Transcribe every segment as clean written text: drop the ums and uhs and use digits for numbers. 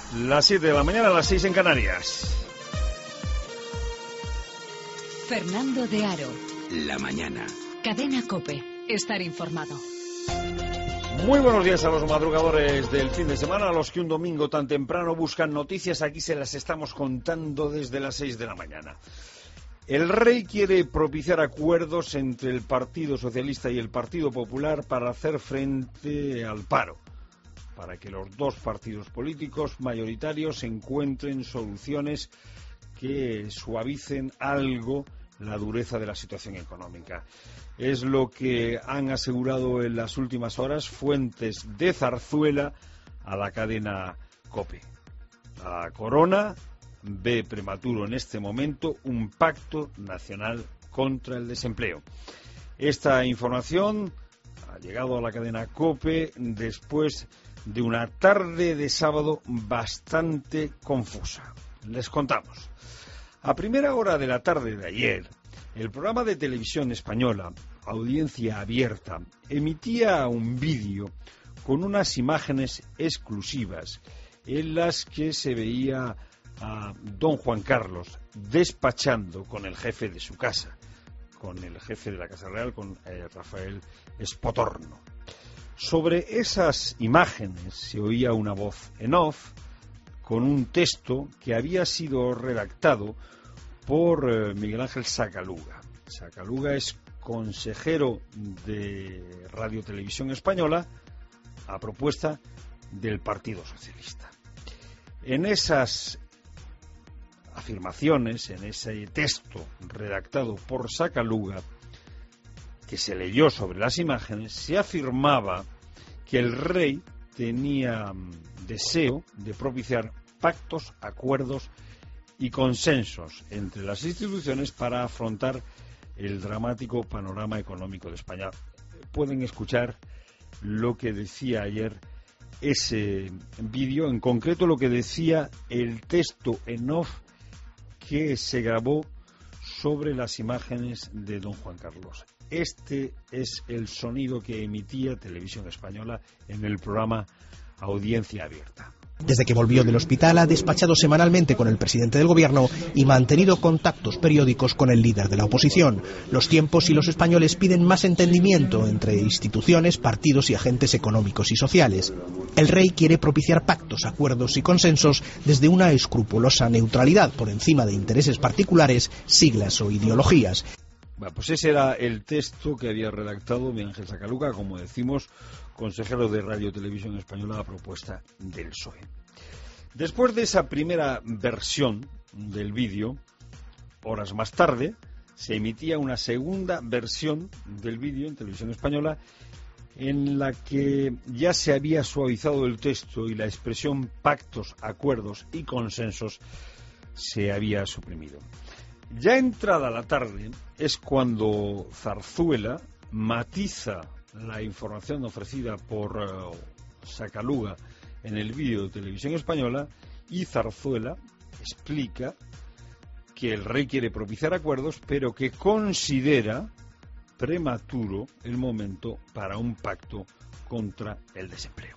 Las 7 de la mañana, las 6 en Canarias. Fernando de Aro. La mañana. Cadena COPE. Estar informado. Muy buenos días a los madrugadores del fin de semana, a los que un domingo tan temprano buscan noticias. Aquí se las estamos contando desde las 6 de la mañana. El rey quiere propiciar acuerdos entre el Partido Socialista y el Partido Popular para hacer frente al paro, para que los dos partidos políticos mayoritarios encuentren soluciones que suavicen algo la dureza de la situación económica. Es lo que han asegurado en las últimas horas fuentes de Zarzuela a la cadena COPE. La Corona ve prematuro en este momento un pacto nacional contra el desempleo. Esta información ha llegado a la cadena COPE después de una tarde de sábado bastante confusa. Les contamos. A primera hora de la tarde de ayer, el programa de televisión española, Audiencia Abierta, emitía un vídeo con unas imágenes exclusivas en las que se veía a don Juan Carlos despachando con el jefe de su casa, con el jefe de la Casa Real, con Rafael Espotorno. Sobre esas imágenes se oía una voz en off con un texto que había sido redactado por Miguel Ángel Sacaluga. Sacaluga es consejero de Radio Televisión Española a propuesta del Partido Socialista. En esas afirmaciones, en ese texto redactado por Sacaluga, que se leyó sobre las imágenes, se afirmaba que el rey tenía deseo de propiciar pactos, acuerdos y consensos entre las instituciones para afrontar el dramático panorama económico de España. Pueden escuchar lo que decía ayer ese vídeo, en concreto lo que decía el texto en off que se grabó sobre las imágenes de don Juan Carlos. Este es el sonido que emitía Televisión Española en el programa Audiencia Abierta. Desde que volvió del hospital ha despachado semanalmente con el presidente del gobierno y mantenido contactos periódicos con el líder de la oposición. Los tiempos y los españoles piden más entendimiento entre instituciones, partidos y agentes económicos y sociales. El rey quiere propiciar pactos, acuerdos y consensos desde una escrupulosa neutralidad por encima de intereses particulares, siglas o ideologías. Bueno, pues ese era el texto que había redactado Miguel Ángel Sacaluga, como decimos, consejero de Radio Televisión Española a propuesta del PSOE. Después de esa primera versión del vídeo, horas más tarde, se emitía una segunda versión del vídeo en Televisión Española en la que ya se había suavizado el texto y la expresión pactos, acuerdos y consensos se había suprimido. Ya entrada la tarde es cuando Zarzuela matiza la información ofrecida por Sacaluga en el vídeo de Televisión Española y Zarzuela explica que el rey quiere propiciar acuerdos, pero que considera prematuro el momento para un pacto contra el desempleo.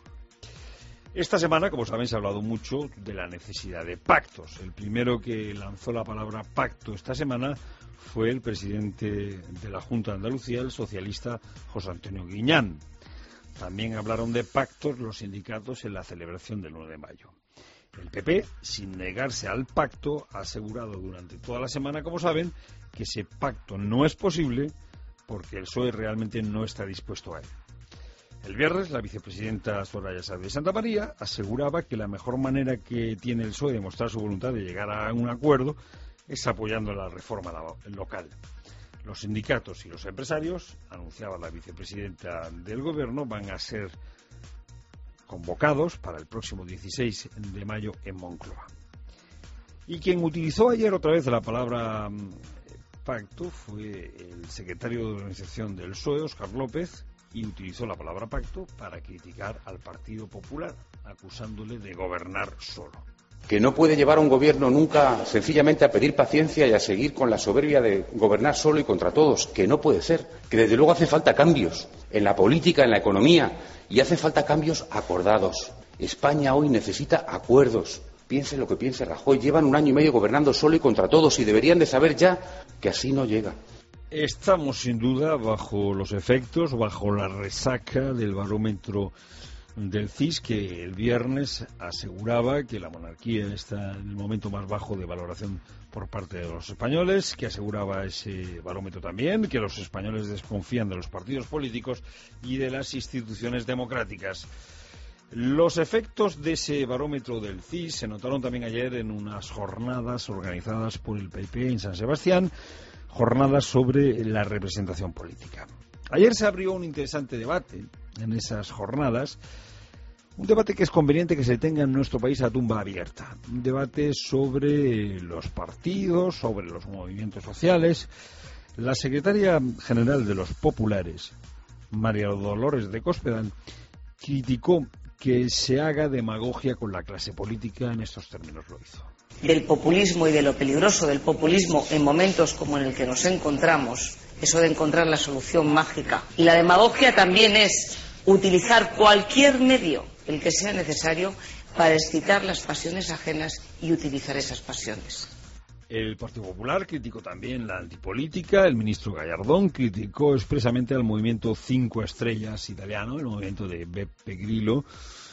Esta semana, como saben, se ha hablado mucho de la necesidad de pactos. El primero que lanzó la palabra pacto esta semana fue el presidente de la Junta de Andalucía, el socialista José Antonio Guiñán. También hablaron de pactos los sindicatos en la celebración del 9 de mayo. El PP, sin negarse al pacto, ha asegurado durante toda la semana, como saben, que ese pacto no es posible porque el PSOE realmente no está dispuesto a él. El viernes, la vicepresidenta Soraya Sáez de Santamaría aseguraba que la mejor manera que tiene el PSOE de mostrar su voluntad de llegar a un acuerdo es apoyando la reforma local. Los sindicatos y los empresarios, anunciaba la vicepresidenta del Gobierno, van a ser convocados para el próximo 16 de mayo en Moncloa. Y quien utilizó ayer otra vez la palabra pacto fue el secretario de organización del PSOE, Óscar López, y utilizó la palabra pacto para criticar al Partido Popular, acusándole de gobernar solo. Que no puede llevar a un gobierno nunca sencillamente a pedir paciencia y a seguir con la soberbia de gobernar solo y contra todos, que no puede ser, que desde luego hace falta cambios en la política, en la economía, y hace falta cambios acordados. España hoy necesita acuerdos. Piense lo que piense Rajoy. Llevan 1 año y medio gobernando solo y contra todos y deberían de saber ya que así no llega. Estamos sin duda bajo los efectos, bajo la resaca del barómetro del CIS, que el viernes aseguraba que la monarquía está en el momento más bajo de valoración por parte de los españoles, que aseguraba ese barómetro también que los españoles desconfían de los partidos políticos y de las instituciones democráticas. Los efectos de ese barómetro del CIS se notaron también ayer en unas jornadas organizadas por el PP en San Sebastián, jornadas sobre la representación política. Ayer se abrió un interesante debate en esas jornadas, un debate que es conveniente que se tenga en nuestro país a tumba abierta, un debate sobre los partidos, sobre los movimientos sociales. La secretaria general de los populares, María Dolores de Cospedal, criticó que se haga demagogia con la clase política, en estos términos lo hizo. Del populismo y de lo peligroso del populismo en momentos como en el que nos encontramos, eso de encontrar la solución mágica. Y la demagogia también es utilizar cualquier medio, el que sea necesario, para excitar las pasiones ajenas y utilizar esas pasiones. El Partido Popular criticó también la antipolítica. El ministro Gallardón criticó expresamente al movimiento 5 Estrellas italiano, el movimiento de Beppe Grillo.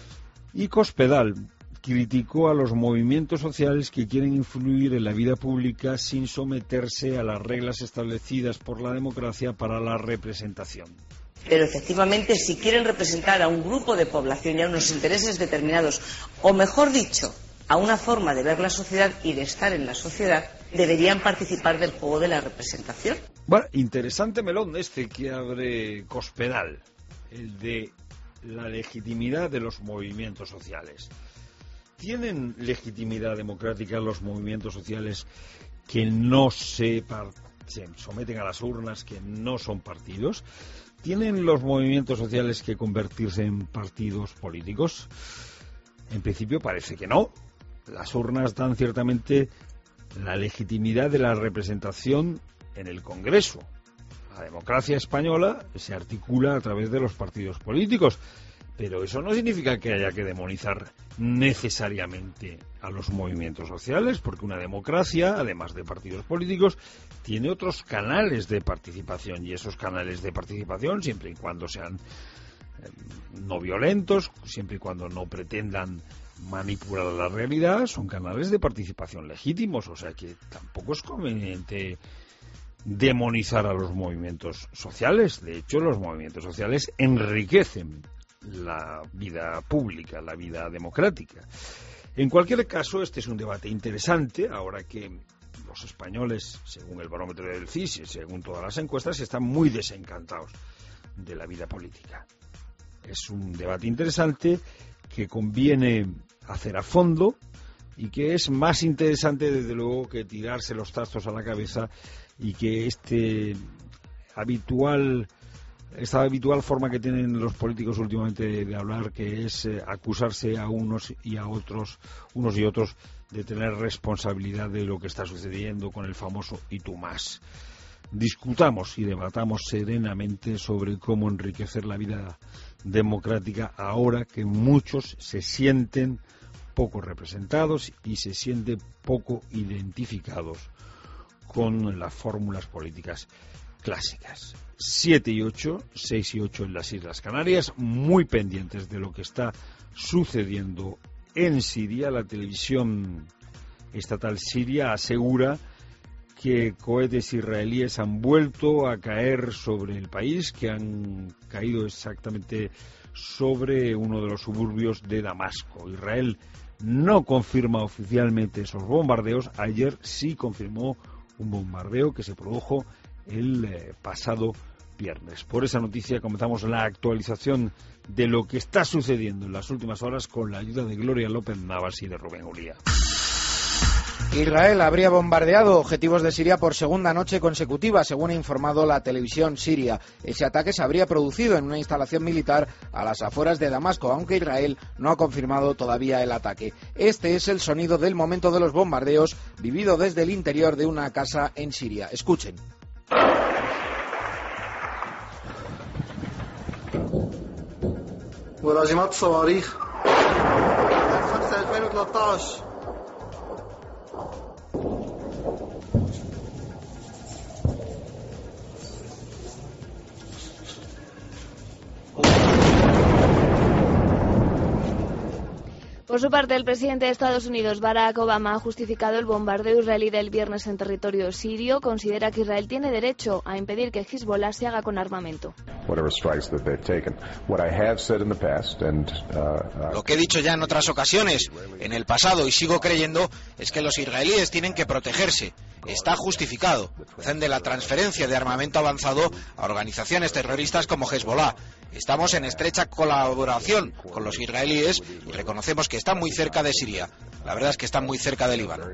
Y Cospedal criticó a los movimientos sociales que quieren influir en la vida pública sin someterse a las reglas establecidas por la democracia para la representación. Pero efectivamente, si quieren representar a un grupo de población y a unos intereses determinados, o mejor dicho, a una forma de ver la sociedad y de estar en la sociedad, deberían participar del juego de la representación. Bueno, interesante melón este que abre Cospedal, el de la legitimidad de los movimientos sociales. ¿Tienen legitimidad democrática los movimientos sociales que no se someten a las urnas, que no son partidos? ¿Tienen los movimientos sociales que convertirse en partidos políticos? En principio parece que no. Las urnas dan ciertamente la legitimidad de la representación en el Congreso. La democracia española se articula a través de los partidos políticos, pero eso no significa que haya que demonizar necesariamente a los movimientos sociales, porque una democracia, además de partidos políticos, tiene otros canales de participación, y esos canales de participación, siempre y cuando sean no violentos, siempre y cuando no pretendan manipular la realidad, son canales de participación legítimos, o sea que tampoco es conveniente demonizar a los movimientos sociales. De hecho, los movimientos sociales enriquecen la vida pública, la vida democrática. En cualquier caso, este es un debate interesante, ahora que los españoles, según el barómetro del CIS y según todas las encuestas, están muy desencantados de la vida política. Es un debate interesante que conviene hacer a fondo y que es más interesante, desde luego, que tirarse los trastos a la cabeza y que esta habitual forma que tienen los políticos últimamente de hablar, que es acusarse a unos y otros de tener responsabilidad de lo que está sucediendo con el famoso "y tú más". Discutamos y debatamos serenamente sobre cómo enriquecer la vida democrática ahora que muchos se sienten poco representados y se sienten poco identificados con las fórmulas políticas clásicas. 7 y 8, 6 y 8 en las Islas Canarias, muy pendientes de lo que está sucediendo en Siria. La televisión estatal siria asegura que cohetes israelíes han vuelto a caer sobre el país, que han caído exactamente sobre uno de los suburbios de Damasco. Israel no confirma oficialmente esos bombardeos. Ayer sí confirmó un bombardeo que se produjo el pasado viernes. Por esa noticia comenzamos la actualización de lo que está sucediendo en las últimas horas con la ayuda de Gloria López Navas y de Rubén Uría. Israel habría bombardeado objetivos de Siria por segunda noche consecutiva, según ha informado la televisión siria. Ese ataque se habría producido en una instalación militar a las afueras de Damasco, aunque Israel no ha confirmado todavía el ataque. Este es el sonido del momento de los bombardeos, vivido desde el interior de una casa en Siria. Escuchen. 13. Por su parte, el presidente de Estados Unidos, Barack Obama, ha justificado el bombardeo israelí del viernes en territorio sirio. Considera que Israel tiene derecho a impedir que Hezbollah se haga con armamento. Lo que he dicho ya en otras ocasiones, en el pasado, y sigo creyendo, es que los israelíes tienen que protegerse. Está justificado. Hacen de la transferencia de armamento avanzado a organizaciones terroristas como Hezbollah. Estamos en estrecha colaboración con los israelíes y reconocemos que están muy cerca de Siria. La verdad es que están muy cerca de Líbano.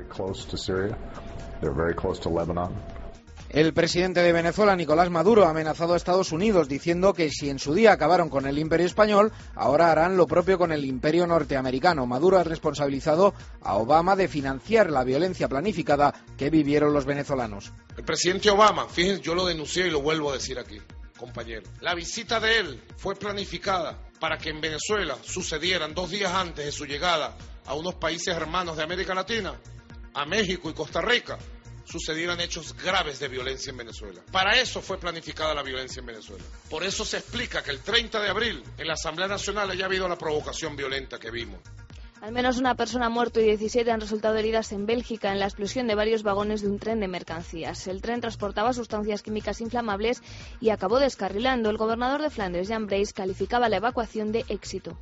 El presidente de Venezuela, Nicolás Maduro, ha amenazado a Estados Unidos diciendo que si en su día acabaron con el imperio español, ahora harán lo propio con el imperio norteamericano. Maduro ha responsabilizado a Obama de financiar la violencia planificada que vivieron los venezolanos. El presidente Obama, fíjense, yo lo denuncié y lo vuelvo a decir aquí, compañero. La visita de él fue planificada para que en Venezuela sucedieran 2 días antes de su llegada a unos países hermanos de América Latina, a México y Costa Rica, sucedieran hechos graves de violencia en Venezuela. Para eso fue planificada la violencia en Venezuela. Por eso se explica que el 30 de abril en la Asamblea Nacional haya habido la provocación violenta que vimos. Al menos una persona ha muerto y 17 han resultado heridas en Bélgica en la explosión de varios vagones de un tren de mercancías. El tren transportaba sustancias químicas inflamables y acabó descarrilando. El gobernador de Flandes, Jan Breys, calificaba la evacuación de éxito.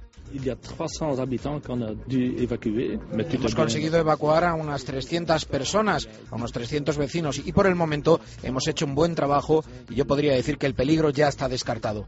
Hemos conseguido evacuar a unas 300 personas, a unos 300 vecinos, y por el momento hemos hecho un buen trabajo y yo podría decir que el peligro ya está descartado.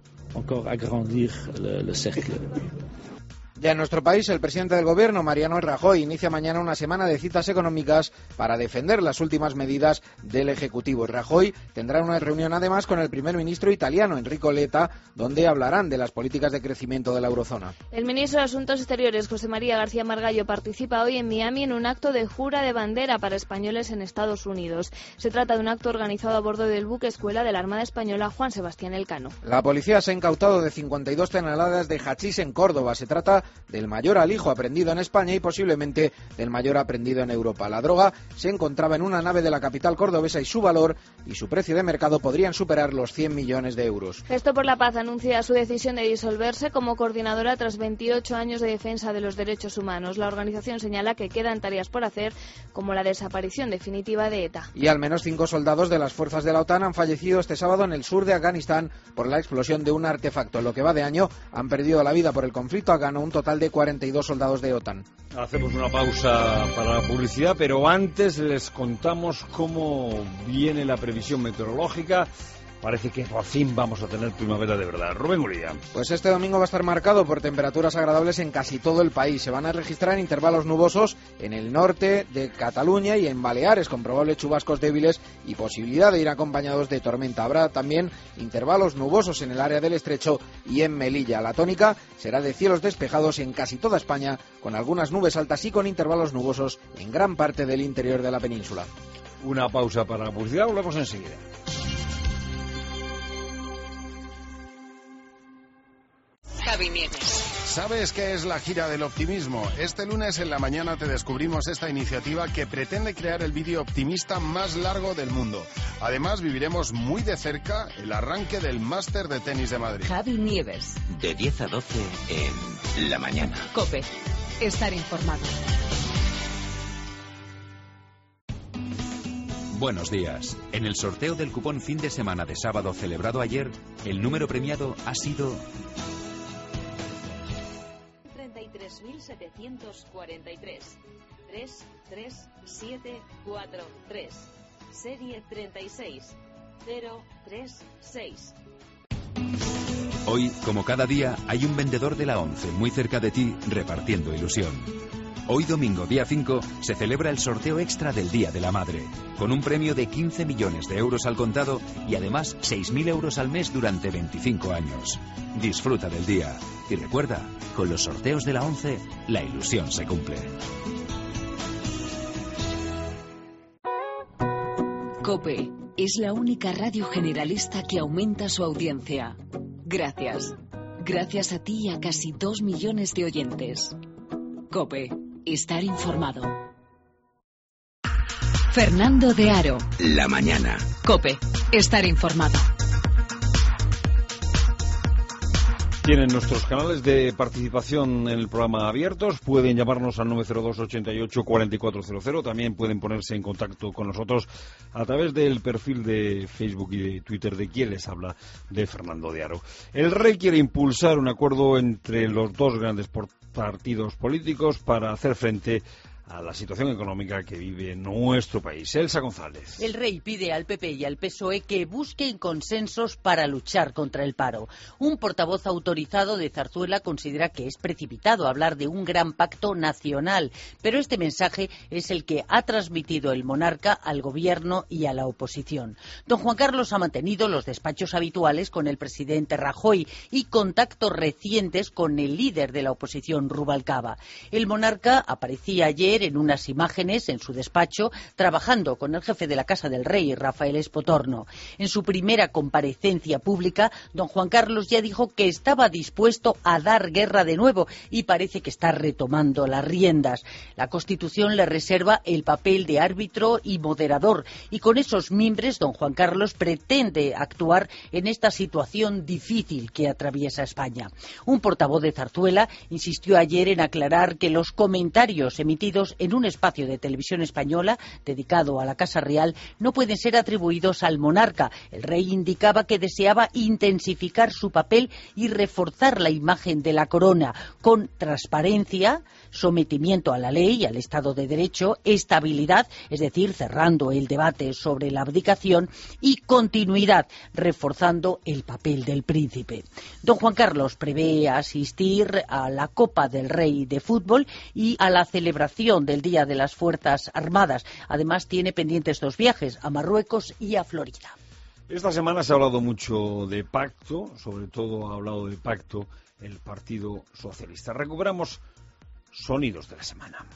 Ya en nuestro país, el presidente del Gobierno, Mariano Rajoy, inicia mañana una semana de citas económicas para defender las últimas medidas del Ejecutivo. Rajoy tendrá una reunión además con el primer ministro italiano, Enrico Letta, donde hablarán de las políticas de crecimiento de la eurozona. El ministro de Asuntos Exteriores, José María García Margallo, participa hoy en Miami en un acto de jura de bandera para españoles en Estados Unidos. Se trata de un acto organizado a bordo del buque escuela de la Armada Española Juan Sebastián Elcano. La policía se ha incautado de 52 toneladas de hachís en Córdoba. Se trata del mayor alijo aprendido en España y posiblemente del mayor aprendido en Europa. La droga se encontraba en una nave de la capital cordobesa y su valor y su precio de mercado podrían superar los 100 millones de euros. Gesto por la Paz anuncia su decisión de disolverse como coordinadora tras 28 años de defensa de los derechos humanos. La organización señala que quedan tareas por hacer, como la desaparición definitiva de ETA. Y al menos 5 soldados de las fuerzas de la OTAN han fallecido este sábado en el sur de Afganistán por la explosión de un artefacto. En lo que va de año han perdido la vida por el conflicto afgano un total de 42 soldados de OTAN. Hacemos una pausa para la publicidad, pero antes les contamos cómo viene la previsión meteorológica. Parece que por fin vamos a tener primavera de verdad. Rubén Uría. Pues este domingo va a estar marcado por temperaturas agradables en casi todo el país. Se van a registrar intervalos nubosos en el norte de Cataluña y en Baleares, con probables chubascos débiles y posibilidad de ir acompañados de tormenta. Habrá también intervalos nubosos en el área del Estrecho y en Melilla. La tónica será de cielos despejados en casi toda España, con algunas nubes altas y con intervalos nubosos en gran parte del interior de la península. Una pausa para la publicidad, volvemos enseguida. Javi Nieves. ¿Sabes qué es la gira del optimismo? Este lunes en la mañana te descubrimos esta iniciativa que pretende crear el vídeo optimista más largo del mundo. Además, viviremos muy de cerca el arranque del Máster de Tenis de Madrid. Javi Nieves. De 10 a 12 en la mañana. COPE. Estar informado. Buenos días. En el sorteo del cupón fin de semana de sábado celebrado ayer, el número premiado ha sido 33.743 33743 serie 36036. Hoy, como cada día, hay un vendedor de la ONCE muy cerca de ti repartiendo ilusión. Hoy domingo, día 5, se celebra el sorteo extra del Día de la Madre, con un premio de 15 millones de euros al contado y además 6.000 euros al mes durante 25 años. Disfruta del día y recuerda, con los sorteos de la ONCE, la ilusión se cumple. COPE es la única radio generalista que aumenta su audiencia. Gracias. Gracias a ti y a casi 2 millones de oyentes. COPE. estar informado. Fernando de Aro. La mañana. COPE, estar informado. Tienen nuestros canales de participación en el programa abiertos. Pueden llamarnos al 902 88 4400. También pueden ponerse en contacto con nosotros a través del perfil de Facebook y de Twitter de quien les habla, de Fernando de Aro. El rey quiere impulsar un acuerdo entre los dos grandes partidos políticos para hacer frente a la situación económica que vive nuestro país. Elsa González. El rey pide al PP y al PSOE que busquen consensos para luchar contra el paro. Un portavoz autorizado de Zarzuela considera que es precipitado hablar de un gran pacto nacional, pero este mensaje es el que ha transmitido el monarca al gobierno y a la oposición. Don Juan Carlos ha mantenido los despachos habituales con el presidente Rajoy y contactos recientes con el líder de la oposición, Rubalcaba. El monarca aparecía ayer en unas imágenes en su despacho trabajando con el jefe de la Casa del Rey, Rafael Espotorno. En su primera comparecencia pública, don Juan Carlos ya dijo que estaba dispuesto a dar guerra de nuevo y parece que está retomando las riendas. La Constitución le reserva el papel de árbitro y moderador y con esos mimbres don Juan Carlos pretende actuar en esta situación difícil que atraviesa España. Un portavoz de Zarzuela insistió ayer en aclarar que los comentarios emitidos en un espacio de televisión española dedicado a la Casa Real no pueden ser atribuidos al monarca. El rey indicaba que deseaba intensificar su papel y reforzar la imagen de la corona con transparencia, sometimiento a la ley y al Estado de Derecho, estabilidad, es decir, cerrando el debate sobre la abdicación, y continuidad, reforzando el papel del príncipe. Don Juan Carlos prevé asistir a la Copa del Rey de fútbol y a la celebración del Día de las Fuerzas Armadas. Además, tiene pendientes 2 viajes, a Marruecos y a Florida. Esta semana se ha hablado mucho de pacto, sobre todo ha hablado de pacto el Partido Socialista. Recuperamos sonidos de la semana.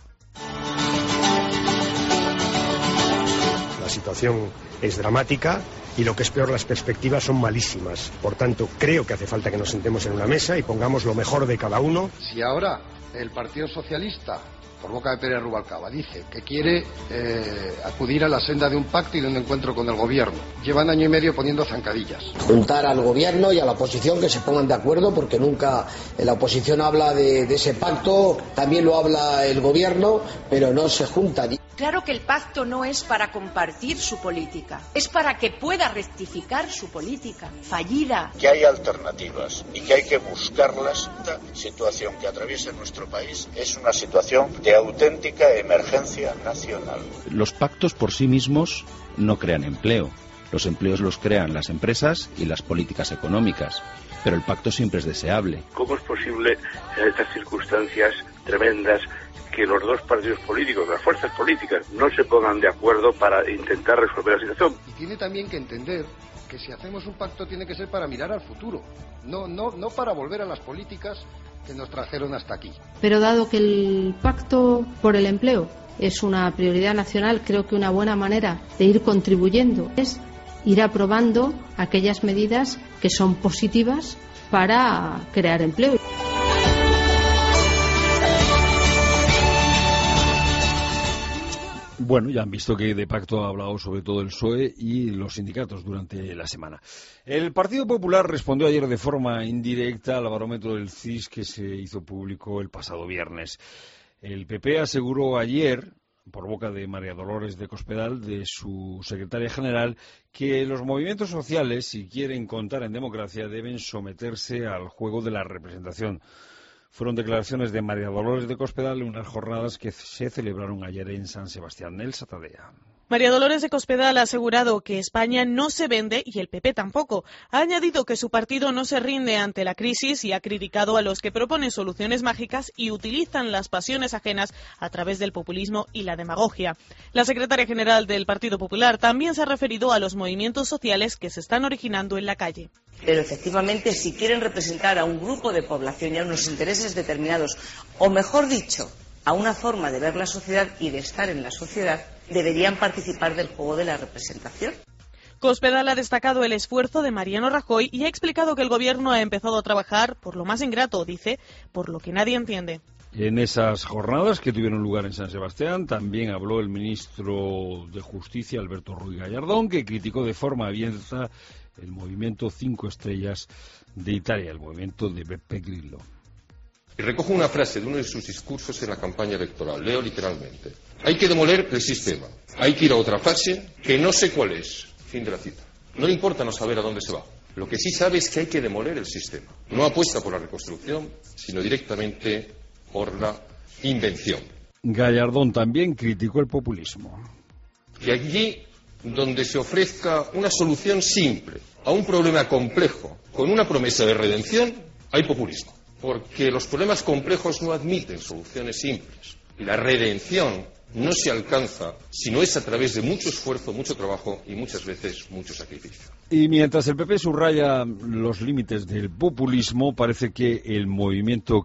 La situación es dramática y lo que es peor, las perspectivas son malísimas. Por tanto, creo que hace falta que nos sentemos en una mesa y pongamos lo mejor de cada uno. Si ahora el Partido Socialista, por boca de Pérez Rubalcaba, dice que quiere acudir a la senda de un pacto y de un encuentro con el gobierno, llevan año y medio poniendo zancadillas. Juntar al gobierno y a la oposición que se pongan de acuerdo, porque nunca la oposición habla de ese pacto, también lo habla el gobierno, pero no se juntan. Claro que el pacto no es para compartir su política, es para que pueda rectificar su política fallida. Que hay alternativas y que hay que buscarlas. Esta situación que atraviesa nuestro país es una situación de auténtica emergencia nacional. Los pactos por sí mismos no crean empleo. Los empleos los crean las empresas y las políticas económicas. Pero el pacto siempre es deseable. ¿Cómo es posible en estas circunstancias tremendas que los dos partidos políticos, las fuerzas políticas, no se pongan de acuerdo para intentar resolver la situación? Y tiene también que entender que si hacemos un pacto tiene que ser para mirar al futuro, no para volver a las políticas que nos trajeron hasta aquí. Pero dado que el pacto por el empleo es una prioridad nacional, creo que una buena manera de ir contribuyendo es ir aprobando aquellas medidas que son positivas para crear empleo. Bueno, ya han visto que de pacto ha hablado sobre todo el PSOE y los sindicatos durante la semana. El Partido Popular respondió ayer de forma indirecta al barómetro del CIS que se hizo público el pasado viernes. El PP aseguró ayer, por boca de María Dolores de Cospedal, de su secretaria general, que los movimientos sociales, si quieren contar en democracia, deben someterse al juego de la representación. Fueron declaraciones de María Dolores de Cospedal en unas jornadas que se celebraron ayer en San Sebastián. Elsa Tadea. María Dolores de Cospedal ha asegurado que España no se vende y el PP tampoco. Ha añadido que su partido no se rinde ante la crisis y ha criticado a los que proponen soluciones mágicas y utilizan las pasiones ajenas a través del populismo y la demagogia. La secretaria general del Partido Popular también se ha referido a los movimientos sociales que se están originando en la calle. Pero efectivamente, si quieren representar a un grupo de población y a unos intereses determinados, o mejor dicho, a una forma de ver la sociedad y de estar en la sociedad, deberían participar del juego de la representación. Cospedal ha destacado el esfuerzo de Mariano Rajoy y ha explicado que el gobierno ha empezado a trabajar por lo más ingrato, dice, por lo que nadie entiende. En esas jornadas que tuvieron lugar en San Sebastián también habló el ministro de Justicia, Alberto Ruiz Gallardón, que criticó de forma abierta el movimiento 5 estrellas de Italia, el movimiento de Beppe Grillo. Y recojo una frase de uno de sus discursos en la campaña electoral, leo literalmente: hay que demoler el sistema, hay que ir a otra fase que no sé cuál es. Fin de la cita. No le importa no saber a dónde se va. Lo que sí sabe es que hay que demoler el sistema. No apuesta por la reconstrucción, sino directamente por la invención. Gallardón también criticó el populismo. Que allí donde se ofrezca una solución simple a un problema complejo con una promesa de redención, hay populismo. Porque los problemas complejos no admiten soluciones simples. Y la redención no se alcanza si no es a través de mucho esfuerzo, mucho trabajo y muchas veces mucho sacrificio. Y mientras el PP subraya los límites del populismo, parece que el movimiento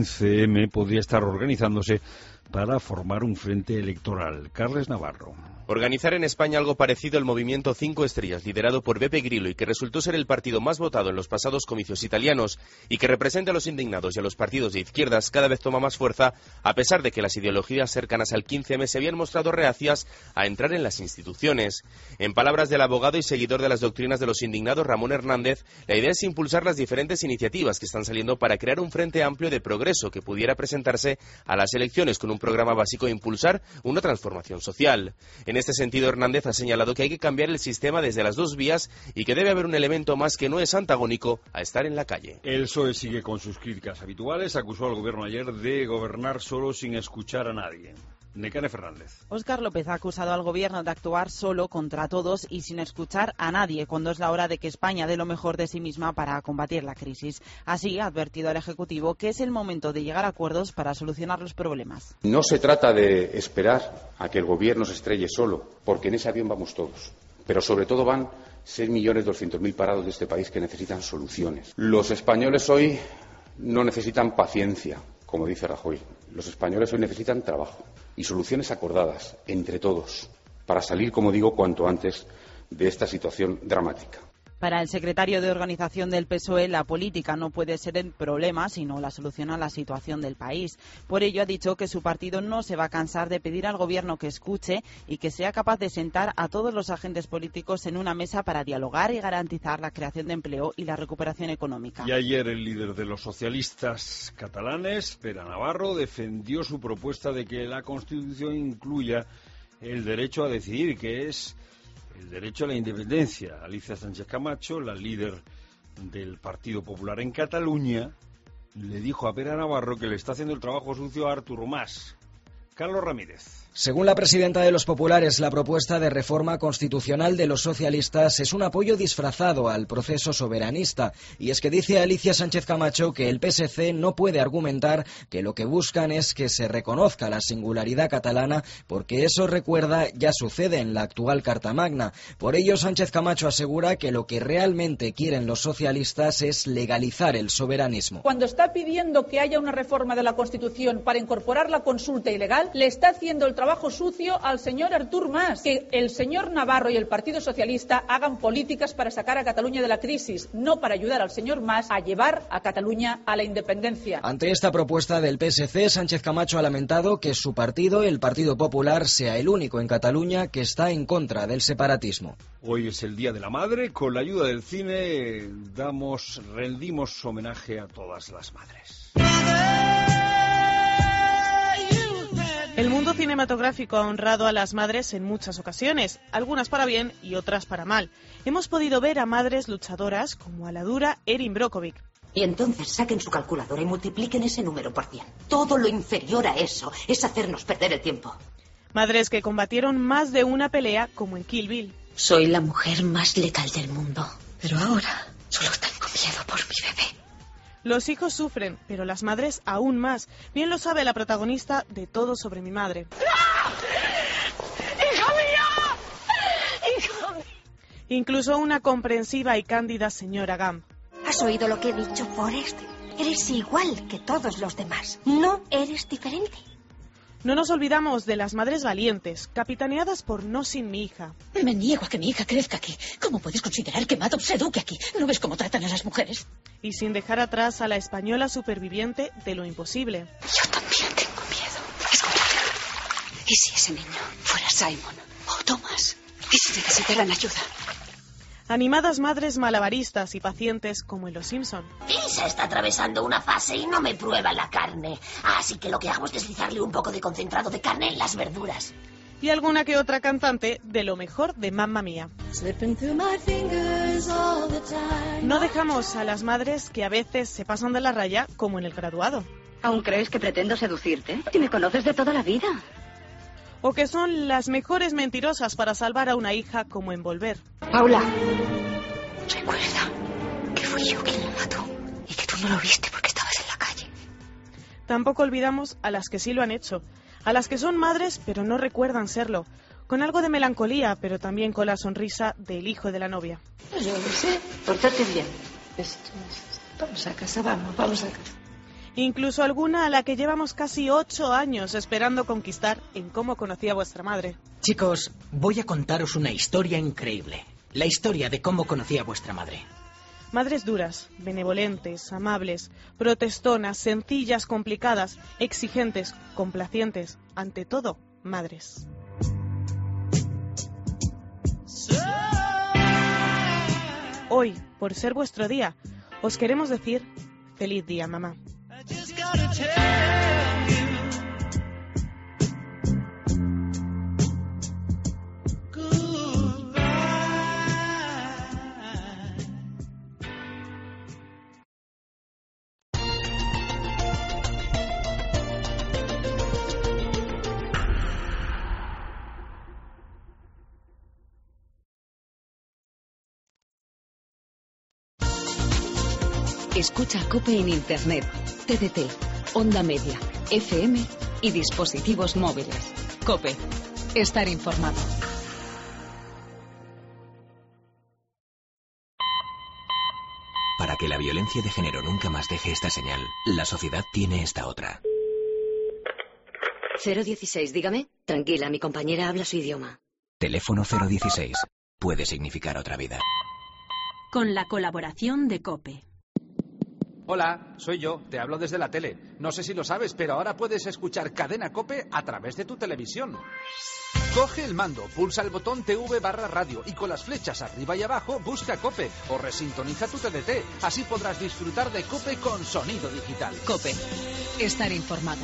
15M podría estar organizándose para formar un frente electoral. Carles Navarro. Organizar en España algo parecido al movimiento 5 estrellas, liderado por Beppe Grillo y que resultó ser el partido más votado en los pasados comicios italianos y que representa a los indignados y a los partidos de izquierdas, cada vez toma más fuerza, a pesar de que las ideologías cercanas al 15M se habían mostrado reacias a entrar en las instituciones. En palabras del abogado y seguidor de las doctrinas de los indignados, Ramón Hernández, la idea es impulsar las diferentes iniciativas que están saliendo para crear un frente amplio de progreso que pudiera presentarse a las elecciones con un programa básico e impulsar una transformación social. En este sentido, Hernández ha señalado que hay que cambiar el sistema desde las dos vías y que debe haber un elemento más que no es antagónico a estar en la calle. El PSOE sigue con sus críticas habituales, acusó al gobierno ayer de gobernar solo sin escuchar a nadie. Necane Fernández. Óscar López ha acusado al gobierno de actuar solo contra todos y sin escuchar a nadie, cuando es la hora de que España dé lo mejor de sí misma para combatir la crisis. Así ha advertido al Ejecutivo que es el momento de llegar a acuerdos para solucionar los problemas. No se trata de esperar a que el gobierno se estrelle solo, porque en ese avión vamos todos. Pero sobre todo van 6.200.000 parados de este país que necesitan soluciones. Los españoles hoy no necesitan paciencia, como dice Rajoy. Los españoles hoy necesitan trabajo y soluciones acordadas entre todos para salir, como digo, cuanto antes de esta situación dramática. Para el secretario de Organización del PSOE, la política no puede ser el problema, sino la solución a la situación del país. Por ello, ha dicho que su partido no se va a cansar de pedir al Gobierno que escuche y que sea capaz de sentar a todos los agentes políticos en una mesa para dialogar y garantizar la creación de empleo y la recuperación económica. Y ayer el líder de los socialistas catalanes, Pere Navarro, defendió su propuesta de que la Constitución incluya el derecho a decidir, que es el derecho a la independencia. Alicia Sánchez Camacho, la líder del Partido Popular en Cataluña, le dijo a Pere Navarro que le está haciendo el trabajo sucio a Artur Mas. Carlos Ramírez. Según la presidenta de los populares, la propuesta de reforma constitucional de los socialistas es un apoyo disfrazado al proceso soberanista. Y es que dice Alicia Sánchez Camacho que el PSC no puede argumentar que lo que buscan es que se reconozca la singularidad catalana, porque eso, recuerda, ya sucede en la actual Carta Magna. Por ello, Sánchez Camacho asegura que lo que realmente quieren los socialistas es legalizar el soberanismo. Cuando está pidiendo que haya una reforma de la Constitución para incorporar la consulta ilegal, le está haciendo el trabajo sucio al señor Artur Mas. Que el señor Navarro y el Partido Socialista hagan políticas para sacar a Cataluña de la crisis, no para ayudar al señor Mas a llevar a Cataluña a la independencia. Ante esta propuesta del PSC, Sánchez Camacho ha lamentado que su partido, el Partido Popular, sea el único en Cataluña que está en contra del separatismo. Hoy es el Día de la Madre. Con la ayuda del cine rendimos homenaje a todas las madres. El mundo cinematográfico ha honrado a las madres en muchas ocasiones, algunas para bien y otras para mal. Hemos podido ver a madres luchadoras como a la dura Erin Brockovich. Y entonces saquen su calculadora y multipliquen ese número por 100. Todo lo inferior a eso es hacernos perder el tiempo. Madres que combatieron más de una pelea como en Kill Bill. Soy la mujer más letal del mundo, pero ahora solo tengo miedo por mi bebé. Los hijos sufren, pero las madres aún más. Bien lo sabe la protagonista de Todo sobre mi madre. ¡Ah! ¡Hija mía! ¡Hija mía! Incluso una comprensiva y cándida señora Gump. ¿Has oído lo que he dicho, Forrest? Eres igual que todos los demás. No eres diferente. No nos olvidamos de las madres valientes, capitaneadas por No Sin Mi Hija. Me niego a que mi hija crezca aquí. ¿Cómo puedes considerar que Maddox se eduque aquí? ¿No ves cómo tratan a las mujeres? Y sin dejar atrás a la española superviviente de Lo Imposible. Yo también ¿Y si ese niño fuera Simon o Thomas? ¿Y si necesitaran ayuda? Animadas madres malabaristas y pacientes como en Los Simpson. Lisa está atravesando una fase y no me prueba la carne. Así que lo que hago es deslizarle un poco de concentrado de carne en las verduras. Y alguna que otra cantante de lo mejor de Mamma Mía. No dejamos a las madres que a veces se pasan de la raya, como en El Graduado. ¿Aún crees que pretendo seducirte? Si me conoces de toda la vida. O que son las mejores mentirosas para salvar a una hija, como en Volver. Paula, recuerda que fui yo quien lo mató y que tú no lo viste porque estabas en la calle. Tampoco olvidamos a las que sí lo han hecho, a las que son madres pero no recuerdan serlo, con algo de melancolía, pero también con la sonrisa del hijo de la novia. Yo lo sé, portate bien. Vamos a casa, vamos a casa. Incluso alguna a la que llevamos casi 8 años esperando conquistar en Cómo conocí a vuestra madre. Chicos, voy a contaros una historia increíble. La historia de cómo conocí a vuestra madre. Madres duras, benevolentes, amables, protestonas, sencillas, complicadas, exigentes, complacientes. Ante todo, madres. Hoy, por ser vuestro día, os queremos decir feliz día, mamá. Just gotta tell you. Goodbye. Escucha COPE en Internet, TDT, Onda Media, FM y dispositivos móviles. COPE. Estar informado. Para que la violencia de género nunca más deje esta señal, la sociedad tiene esta otra. 016, dígame. Tranquila, mi compañera habla su idioma. Teléfono 016. Puede significar otra vida. Con la colaboración de COPE. Hola, soy yo, te hablo desde la tele. No sé si lo sabes, pero ahora puedes escuchar Cadena COPE a través de tu televisión. Coge el mando, pulsa el botón TV/radio y con las flechas arriba y abajo busca COPE o resintoniza tu TDT. Así podrás disfrutar de COPE con sonido digital. COPE. Estar informado.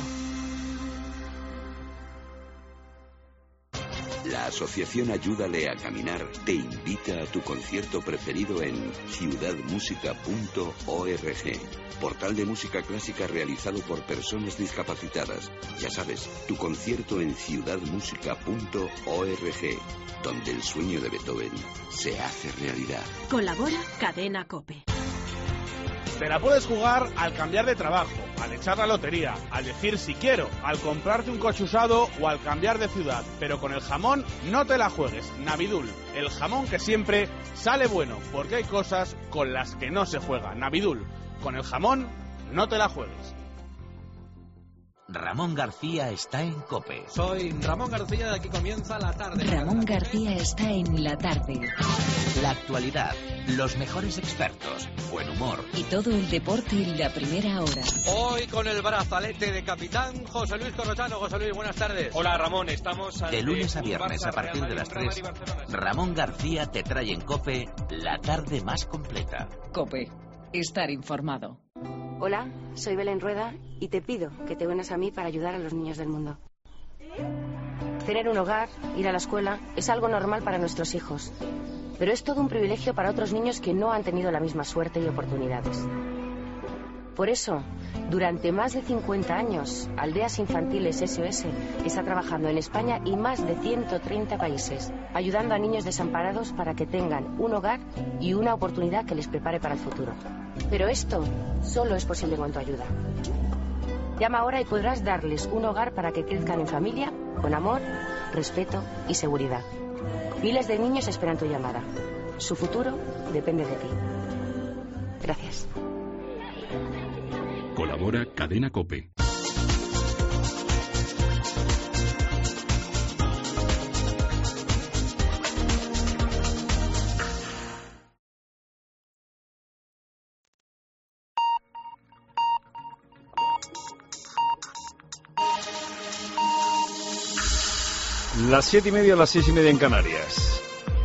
La Asociación Ayúdale a Caminar te invita a tu concierto preferido en ciudadmusica.org, portal de música clásica realizado por personas discapacitadas. Ya sabes, tu concierto en ciudadmusica.org, donde el sueño de Beethoven se hace realidad. Colabora Cadena COPE. Te la puedes jugar al cambiar de trabajo, al echar la lotería, al elegir si quiero, al comprarte un coche usado o al cambiar de ciudad. Pero con el jamón no te la juegues. Navidul, el jamón que siempre sale bueno, porque hay cosas con las que no se juega. Navidul, con el jamón no te la juegues. Ramón García está en COPE. Soy Ramón García, de aquí comienza la tarde. Ramón García está en la tarde. La actualidad, los mejores expertos, buen humor. Y todo el deporte en la primera hora. Hoy con el brazalete de capitán José Luis Corrochano. José Luis, buenas tardes. Hola Ramón, estamos ante de lunes a viernes a partir de las 3. Ramón García te trae en COPE la tarde más completa. COPE, estar informado. Hola, soy Belén Rueda y te pido que te unas a mí para ayudar a los niños del mundo. Tener un hogar, ir a la escuela, es algo normal para nuestros hijos. Pero es todo un privilegio para otros niños que no han tenido la misma suerte y oportunidades. Por eso, durante más de 50 años, Aldeas Infantiles SOS está trabajando en España y más de 130 países, ayudando a niños desamparados para que tengan un hogar y una oportunidad que les prepare para el futuro. Pero esto solo es posible con tu ayuda. Llama ahora y podrás darles un hogar para que crezcan en familia, con amor, respeto y seguridad. Miles de niños esperan tu llamada. Su futuro depende de ti. Gracias. Colabora Cadena COPE. Las 7:30, las 6:30 en Canarias.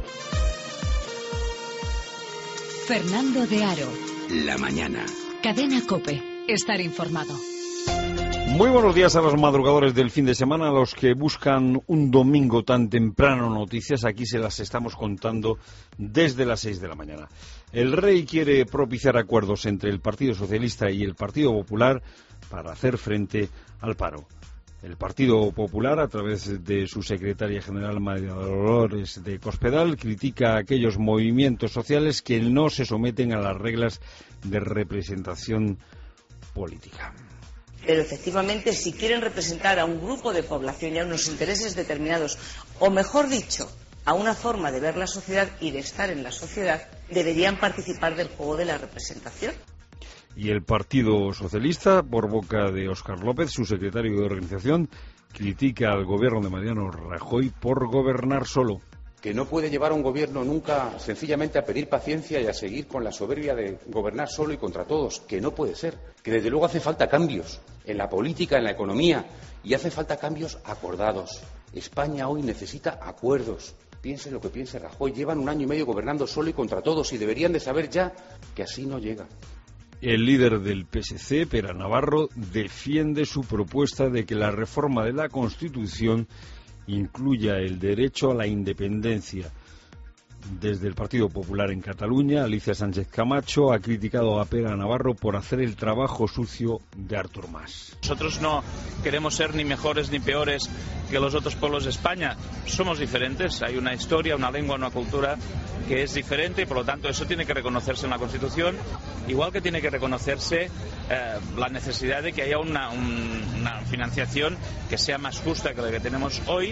Fernando de Aro. La mañana. Cadena COPE. Estar informado. Muy buenos días a los madrugadores del fin de semana, a los que buscan un domingo tan temprano noticias. Aquí se las estamos contando desde las 6 de la mañana. El rey quiere propiciar acuerdos entre el Partido Socialista y el Partido Popular para hacer frente al paro. El Partido Popular, a través de su secretaria general María Dolores de Cospedal, critica a aquellos movimientos sociales que no se someten a las reglas de representación política. Pero efectivamente, si quieren representar a un grupo de población y a unos intereses determinados, o mejor dicho, a una forma de ver la sociedad y de estar en la sociedad, deberían participar del juego de la representación. Y el Partido Socialista, por boca de Óscar López, su secretario de organización, critica al gobierno de Mariano Rajoy por gobernar solo. Que no puede llevar a un gobierno nunca sencillamente a pedir paciencia y a seguir con la soberbia de gobernar solo y contra todos, que no puede ser, que desde luego hace falta cambios en la política, en la economía, y hace falta cambios acordados. España hoy necesita acuerdos. Piense lo que piense Rajoy, llevan 1 año y medio gobernando solo y contra todos y deberían de saber ya que así no llega. El líder del PSC, Pere Navarro, defiende su propuesta de que la reforma de la Constitución incluya el derecho a la independencia. Desde el Partido Popular en Cataluña, Alicia Sánchez Camacho ha criticado a Pere Navarro por hacer el trabajo sucio de Artur Mas. Nosotros no queremos ser ni mejores ni peores que los otros pueblos de España. Somos diferentes, hay una historia, una lengua, una cultura que es diferente y por lo tanto eso tiene que reconocerse en la Constitución, igual que tiene que reconocerse la necesidad de que haya una financiación que sea más justa que la que tenemos hoy.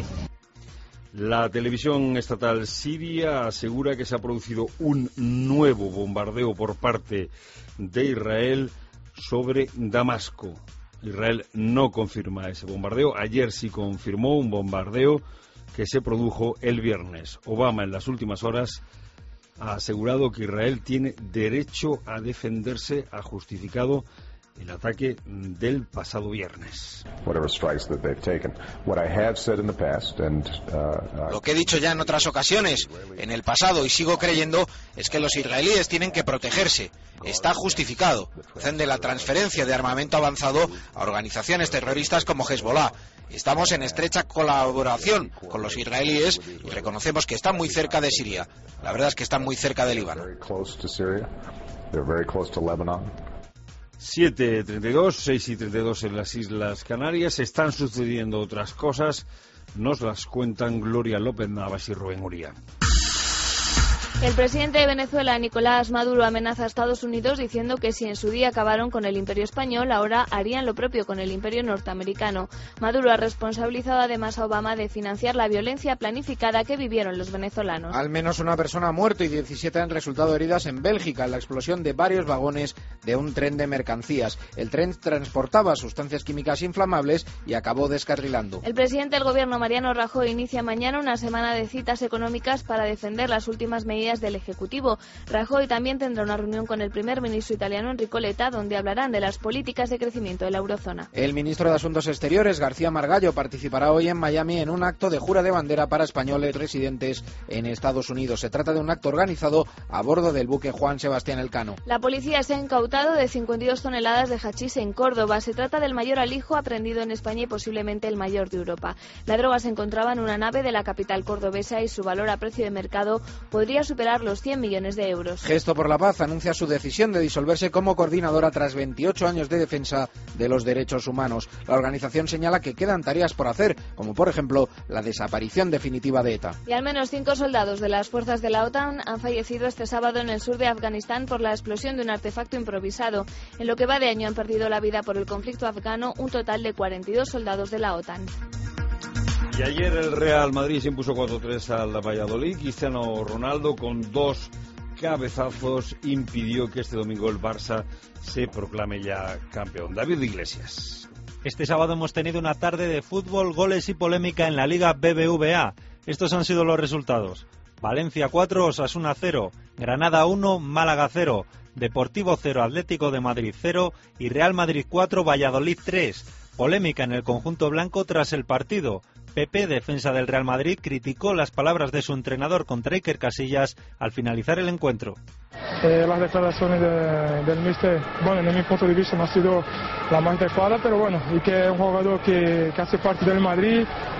La televisión estatal siria asegura que se ha producido un nuevo bombardeo por parte de Israel sobre Damasco. Israel no confirma ese bombardeo. Ayer sí confirmó un bombardeo que se produjo el viernes. Obama en las últimas horas ha asegurado que Israel tiene derecho a defenderse, ha justificado el ataque del pasado viernes. Lo que he dicho ya en otras ocasiones, en el pasado, y sigo creyendo, es que los israelíes tienen que protegerse. Está justificado. Hacen de la transferencia de armamento avanzado a organizaciones terroristas como Hezbollah. Estamos en estrecha colaboración con los israelíes y reconocemos que están muy cerca de Siria. La verdad es que están muy cerca de Líbano. 7:32, 6:32 en las Islas Canarias. Están sucediendo otras cosas. Nos las cuentan Gloria López Navas y Rubén Uría. El presidente de Venezuela, Nicolás Maduro, amenaza a Estados Unidos diciendo que si en su día acabaron con el imperio español, ahora harían lo propio con el imperio norteamericano. Maduro ha responsabilizado además a Obama de financiar la violencia planificada que vivieron los venezolanos. Al menos una persona ha muerto y 17 han resultado heridas en Bélgica en la explosión de varios vagones de un tren de mercancías. El tren transportaba sustancias químicas inflamables y acabó descarrilando. El presidente del gobierno, Mariano Rajoy, inicia mañana una semana de citas económicas para defender las últimas medidas del Ejecutivo. Rajoy también tendrá una reunión con el primer ministro italiano Enrico Letta, donde hablarán de las políticas de crecimiento de la eurozona. El ministro de Asuntos Exteriores, García Margallo, participará hoy en Miami en un acto de jura de bandera para españoles residentes en Estados Unidos. Se trata de un acto organizado a bordo del buque Juan Sebastián Elcano. La policía se ha incautado de 52 toneladas de hachís en Córdoba. Se trata del mayor alijo aprendido en España y posiblemente el mayor de Europa. La droga se encontraba en una nave de la capital cordobesa y su valor a precio de mercado podría superar los 100 millones de euros. Gesto por la Paz anuncia su decisión de disolverse como coordinadora tras 28 años de defensa de los derechos humanos. La organización señala que quedan tareas por hacer, como por ejemplo la desaparición definitiva de ETA. Y al menos 5 soldados de las fuerzas de la OTAN han fallecido este sábado en el sur de Afganistán por la explosión de un artefacto improvisado. En lo que va de año han perdido la vida por el conflicto afgano un total de 42 soldados de la OTAN. Y ayer el Real Madrid se impuso 4-3 al Valladolid. Cristiano Ronaldo, con 2 cabezazos, impidió que este domingo el Barça se proclame ya campeón. David Iglesias. Este sábado hemos tenido una tarde de fútbol, goles y polémica en la Liga BBVA. Estos han sido los resultados: Valencia 4, Osasuna 0, Granada 1, Málaga 0, Deportivo 0, Atlético de Madrid 0 y Real Madrid 4, Valladolid 3. Polémica en el conjunto blanco tras el partido. Pepe, defensa del Real Madrid, criticó las palabras de su entrenador contra Iker Casillas al finalizar el encuentro. Las declaraciones del míster, bueno, en mi punto de vista no ha sido la más adecuada, pero bueno, y que es un jugador que hace parte del Madrid,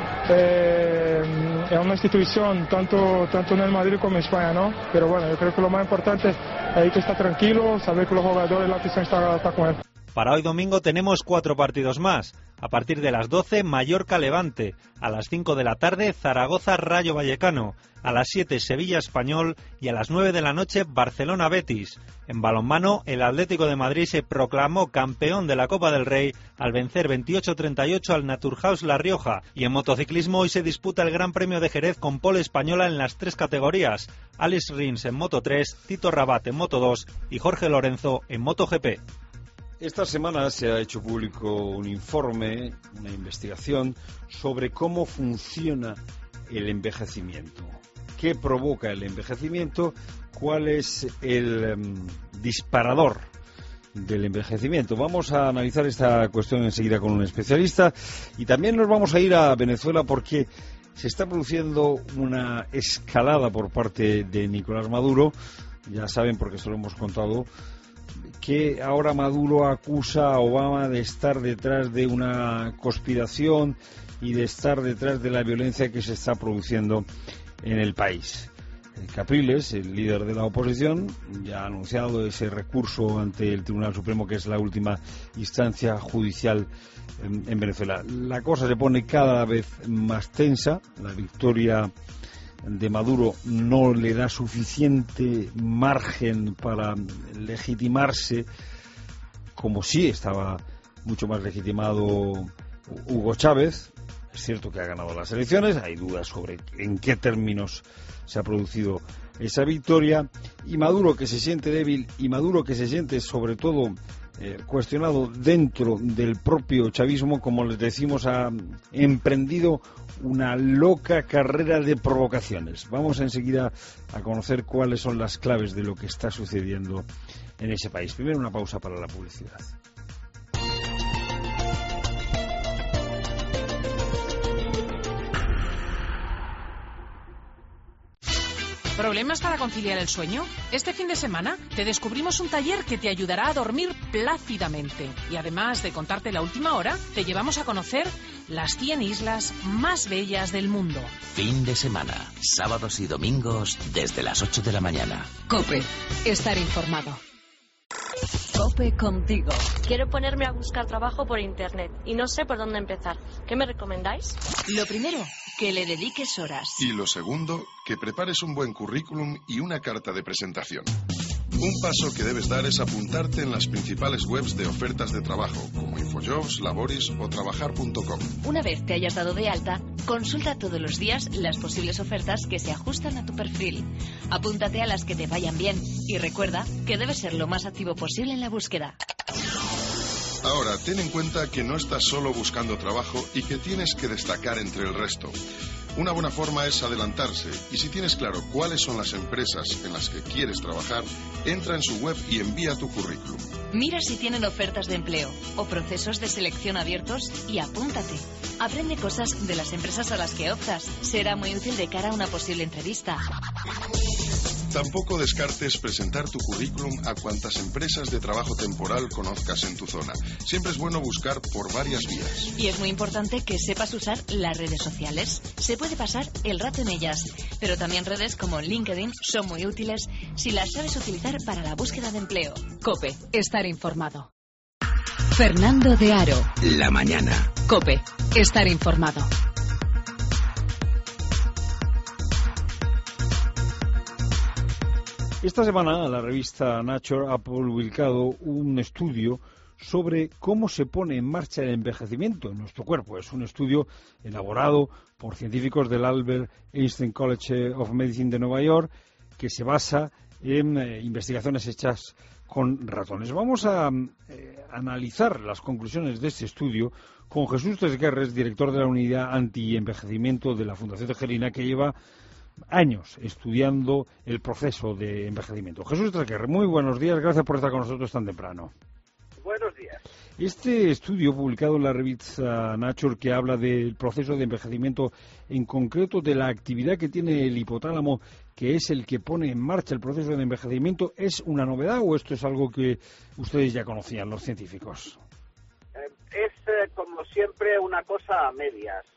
es una institución tanto en el Madrid como en España, ¿no? Pero bueno, yo creo que lo más importante es que está tranquilo, saber que los jugadores, la afición está con él. Para hoy domingo tenemos 4 partidos más. A partir de las 12, Mallorca-Levante. A las 5 de la tarde, Zaragoza-Rayo Vallecano. A las 7, Sevilla-Español. Y a las 9 de la noche, Barcelona-Betis. En balonmano, el Atlético de Madrid se proclamó campeón de la Copa del Rey al vencer 28-38 al Naturhaus La Rioja. Y en motociclismo, hoy se disputa el Gran Premio de Jerez con pole española en las 3 categorías. Alex Rins en Moto 3, Tito Rabat en Moto 2 y Jorge Lorenzo en MotoGP. Esta semana se ha hecho público un informe, una investigación sobre cómo funciona el envejecimiento. ¿Qué provoca el envejecimiento? ¿Cuál es el disparador del envejecimiento? Vamos a analizar esta cuestión enseguida con un especialista y también nos vamos a ir a Venezuela porque se está produciendo una escalada por parte de Nicolás Maduro. Ya saben, porque se lo hemos contado, que ahora Maduro acusa a Obama de estar detrás de una conspiración y de estar detrás de la violencia que se está produciendo en el país. Capriles, el líder de la oposición, ya ha anunciado ese recurso ante el Tribunal Supremo, que es la última instancia judicial en Venezuela. La cosa se pone cada vez más tensa. La victoria de Maduro no le da suficiente margen para legitimarse, como sí estaba mucho más legitimado Hugo Chávez. Es cierto que ha ganado las elecciones, hay dudas sobre en qué términos se ha producido esa victoria, y Maduro, que se siente débil, y Maduro, que se siente sobre todo cuestionado dentro del propio chavismo, como les decimos, ha emprendido una loca carrera de provocaciones. Vamos enseguida a conocer cuáles son las claves de lo que está sucediendo en ese país. Primero una pausa para la publicidad. ¿Problemas para conciliar el sueño? Este fin de semana te descubrimos un taller que te ayudará a dormir plácidamente. Y además de contarte la última hora, te llevamos a conocer las 100 islas más bellas del mundo. Fin de semana, sábados y domingos desde las 8 de la mañana. COPE, estar informado. COPE contigo. Quiero ponerme a buscar trabajo por internet y no sé por dónde empezar. ¿Qué me recomendáis? Lo primero, que le dediques horas. Y lo segundo, que prepares un buen currículum y una carta de presentación. Un paso que debes dar es apuntarte en las principales webs de ofertas de trabajo, como Infojobs, Laboris o Trabajar.com. Una vez te hayas dado de alta, consulta todos los días las posibles ofertas que se ajustan a tu perfil. Apúntate a las que te vayan bien y recuerda que debes ser lo más activo posible en la búsqueda. Ahora, ten en cuenta que no estás solo buscando trabajo y que tienes que destacar entre el resto. Una buena forma es adelantarse, y si tienes claro cuáles son las empresas en las que quieres trabajar, entra en su web y envía tu currículum. Mira si tienen ofertas de empleo o procesos de selección abiertos y apúntate. Aprende cosas de las empresas a las que optas. Será muy útil de cara a una posible entrevista. Tampoco descartes presentar tu currículum a cuantas empresas de trabajo temporal conozcas en tu zona. Siempre es bueno buscar por varias vías. Y es muy importante que sepas usar las redes sociales. Se puede pasar el rato en ellas, pero también redes como LinkedIn son muy útiles si las sabes utilizar para la búsqueda de empleo. COPE, estar informado. Fernando de Aro. La mañana. COPE, estar informado. Esta semana la revista Nature ha publicado un estudio sobre cómo se pone en marcha el envejecimiento en nuestro cuerpo. Es un estudio elaborado por científicos del Albert Einstein College of Medicine de Nueva York, que se basa en investigaciones hechas con ratones. Vamos a analizar las conclusiones de este estudio con Jesús Tresguerres, director de la unidad anti-envejecimiento de la Fundación Tejerina, que lleva años estudiando el proceso de envejecimiento. Jesús Tresguerres, muy buenos días, gracias por estar con nosotros tan temprano. Buenos días. Este estudio publicado en la revista Nature, que habla del proceso de envejecimiento, en concreto de la actividad que tiene el hipotálamo, que es el que pone en marcha el proceso de envejecimiento, ¿es una novedad o esto es algo que ustedes ya conocían, los científicos? Es, como siempre, una cosa a medias.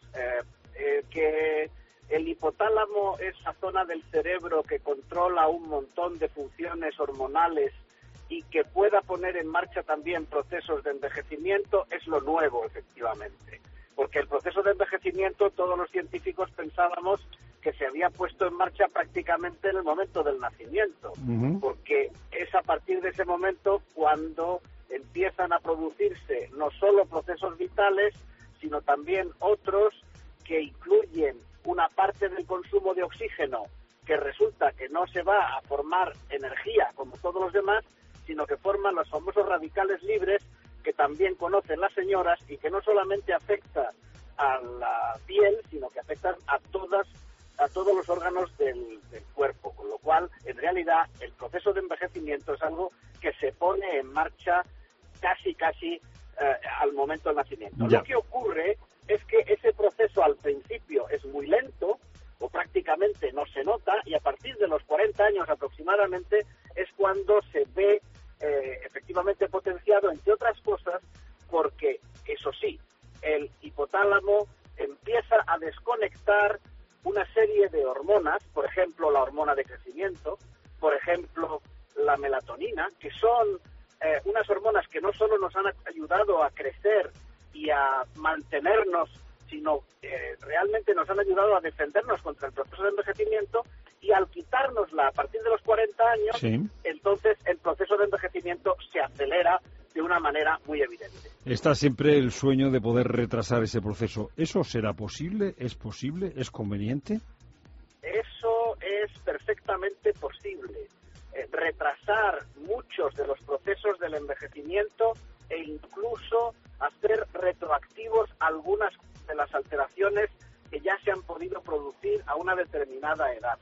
Que el hipotálamo es la zona del cerebro que controla un montón de funciones hormonales y que pueda poner en marcha también procesos de envejecimiento es lo nuevo, efectivamente. Porque el proceso de envejecimiento, todos los científicos pensábamos que se había puesto en marcha prácticamente en el momento del nacimiento, porque es a partir de ese momento cuando empiezan a producirse no solo procesos vitales, sino también otros que incluyen una parte del consumo de oxígeno que resulta que no se va a formar energía como todos los demás, sino que forman los famosos radicales libres que también conocen las señoras y que no solamente afectan a la piel, sino que afectan a todos los órganos del cuerpo, con lo cual, en realidad, el proceso de envejecimiento es algo que se pone en marcha casi al momento del nacimiento. Ya. Lo que ocurre es que ese proceso al principio es muy lento o prácticamente no se nota, y a partir de los 40 años aproximadamente es cuando se ve efectivamente potenciado, entre otras cosas, porque, eso sí, el hipotálamo empieza a desconectar una serie de hormonas, por ejemplo, la hormona de crecimiento, por ejemplo, la melatonina, que son unas hormonas que no solo nos han ayudado a crecer y a mantenernos, sino realmente nos han ayudado a defendernos contra el proceso de envejecimiento, y al quitárnosla a partir de los 40 años, Sí. entonces el proceso de envejecimiento se acelera de una manera muy evidente. Está siempre el sueño de poder retrasar ese proceso. ¿Eso será posible? ¿Es posible? ¿Es conveniente? Eso es perfectamente posible. Retrasar muchos de los procesos del envejecimiento e incluso hacer retroactivos algunas de las alteraciones que ya se han podido producir a una determinada edad.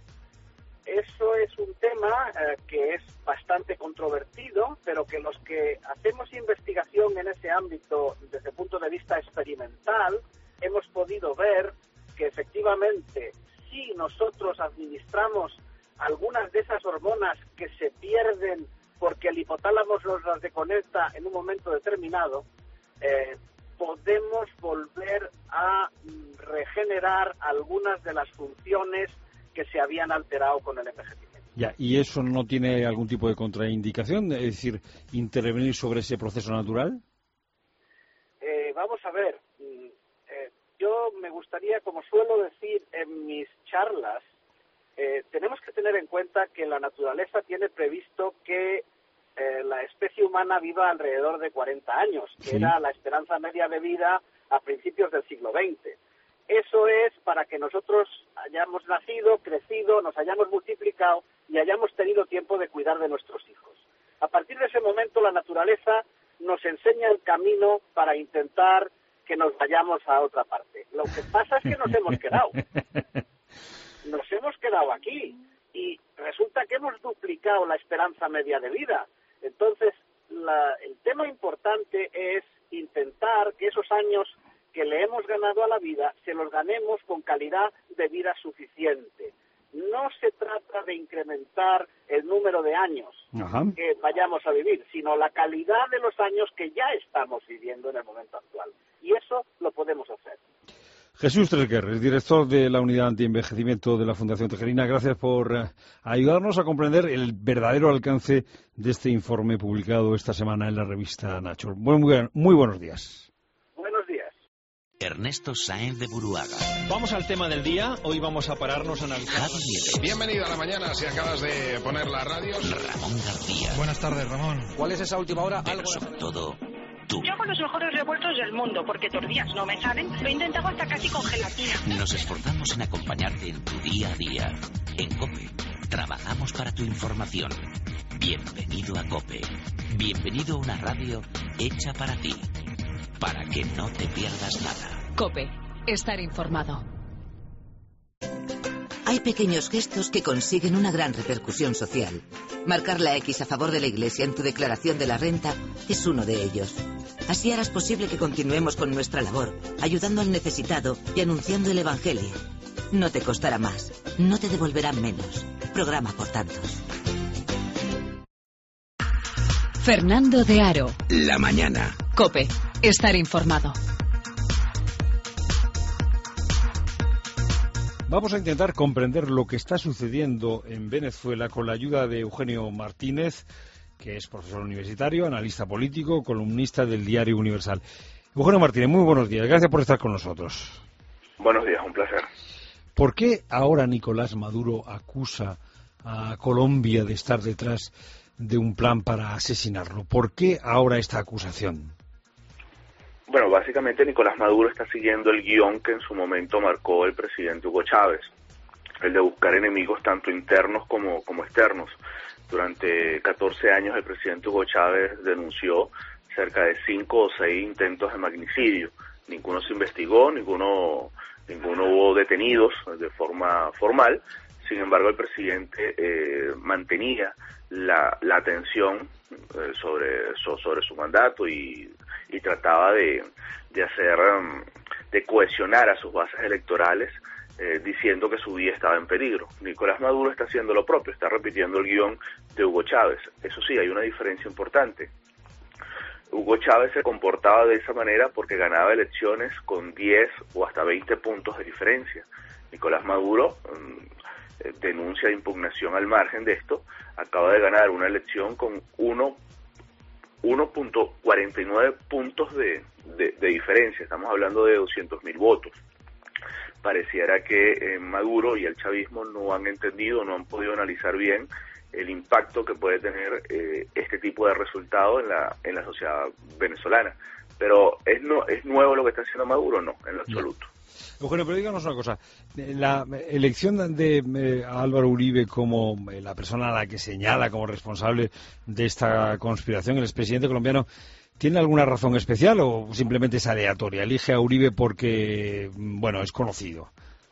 Eso es un tema que es bastante controvertido, pero que los que hacemos investigación en ese ámbito desde el punto de vista experimental hemos podido ver que efectivamente si nosotros administramos algunas de esas hormonas que se pierden porque el hipotálamo nos las desconecta en un momento determinado, podemos volver a regenerar algunas de las funciones que se habían alterado con el envejecimiento. Ya, ¿y eso no tiene algún tipo de contraindicación? Es decir, intervenir sobre ese proceso natural. Vamos a ver, yo me gustaría, como suelo decir en mis charlas, tenemos que tener en cuenta que la naturaleza tiene previsto que la especie humana viva alrededor de 40 años, que era la esperanza media de vida a principios del siglo XX. Eso es para que nosotros hayamos nacido, crecido, nos hayamos multiplicado y hayamos tenido tiempo de cuidar de nuestros hijos. A partir de ese momento, la naturaleza nos enseña el camino para intentar que nos vayamos a otra parte. Lo que pasa es que nos hemos quedado. Nos hemos quedado aquí y resulta que hemos duplicado la esperanza media de vida. Entonces, el tema importante es intentar que esos años que le hemos ganado a la vida se los ganemos con calidad de vida suficiente. No se trata de incrementar el número de años que vayamos a vivir, sino la calidad de los años que ya estamos viviendo en el momento actual. Y eso lo podemos hacer. Jesús Tresguer, el director de la Unidad Antienvejecimiento de la Fundación Tejerina, gracias por ayudarnos a comprender el verdadero alcance de este informe publicado esta semana en la revista Nature. Muy buenos días. Buenos días. Ernesto Sáenz de Buruaga. Vamos al tema del día. Hoy vamos a pararnos a analizar. Bienvenido a la mañana si acabas de poner la radio. Ramón García. Buenas tardes, Ramón. ¿Cuál es esa última hora? Pero sobre todo, tú. Yo con los mejores revueltos del mundo, porque tortillas no me salen. Lo he intentado hasta casi con gelatina. Nos esforzamos en acompañarte en tu día a día. En COPE, trabajamos para tu información. Bienvenido a COPE. Bienvenido a una radio hecha para ti. Para que no te pierdas nada. COPE. Estar informado. Hay pequeños gestos que consiguen una gran repercusión social. Marcar la X a favor de la Iglesia en tu declaración de la renta es uno de ellos. Así harás posible que continuemos con nuestra labor, ayudando al necesitado y anunciando el Evangelio. No te costará más, no te devolverán menos. Programa por tantos. Fernando de Aro. La mañana. COPE. Estar informado. Vamos a intentar comprender lo que está sucediendo en Venezuela con la ayuda de Eugenio Martínez, que es profesor universitario, analista político, columnista del Diario Universal. Eugenio Martínez, muy buenos días. Gracias por estar con nosotros. Buenos días, un placer. ¿Por qué ahora Nicolás Maduro acusa a Colombia de estar detrás de un plan para asesinarlo? ¿Por qué ahora esta acusación? Bueno, básicamente Nicolás Maduro está siguiendo el guión que en su momento marcó el presidente Hugo Chávez, el de buscar enemigos tanto internos como externos. Durante 14 años el presidente Hugo Chávez denunció cerca de 5 o 6 intentos de magnicidio. Ninguno se investigó, ninguno hubo detenidos de forma formal. Sin embargo, el presidente mantenía la atención sobre su mandato y trataba de cohesionar a sus bases electorales, diciendo que su vida estaba en peligro. Nicolás Maduro está haciendo lo propio, está repitiendo el guión de Hugo Chávez. Eso sí, hay una diferencia importante. Hugo Chávez se comportaba de esa manera porque ganaba elecciones con 10 o hasta 20 puntos de diferencia. Nicolás Maduro denuncia de impugnación al margen de esto, acaba de ganar una elección con 1.49 puntos de diferencia. Estamos hablando de 200.000 votos. Pareciera que Maduro y el chavismo no han entendido, no han podido analizar bien el impacto que puede tener este tipo de resultado en la sociedad venezolana. Pero ¿es nuevo lo que está haciendo Maduro? No, en lo absoluto. Eugenio, pero díganos una cosa. La elección de Álvaro Uribe como la persona a la que señala como responsable de esta conspiración, el expresidente colombiano, ¿tiene alguna razón especial o simplemente es aleatoria? ¿Elige a Uribe porque, bueno, es conocido?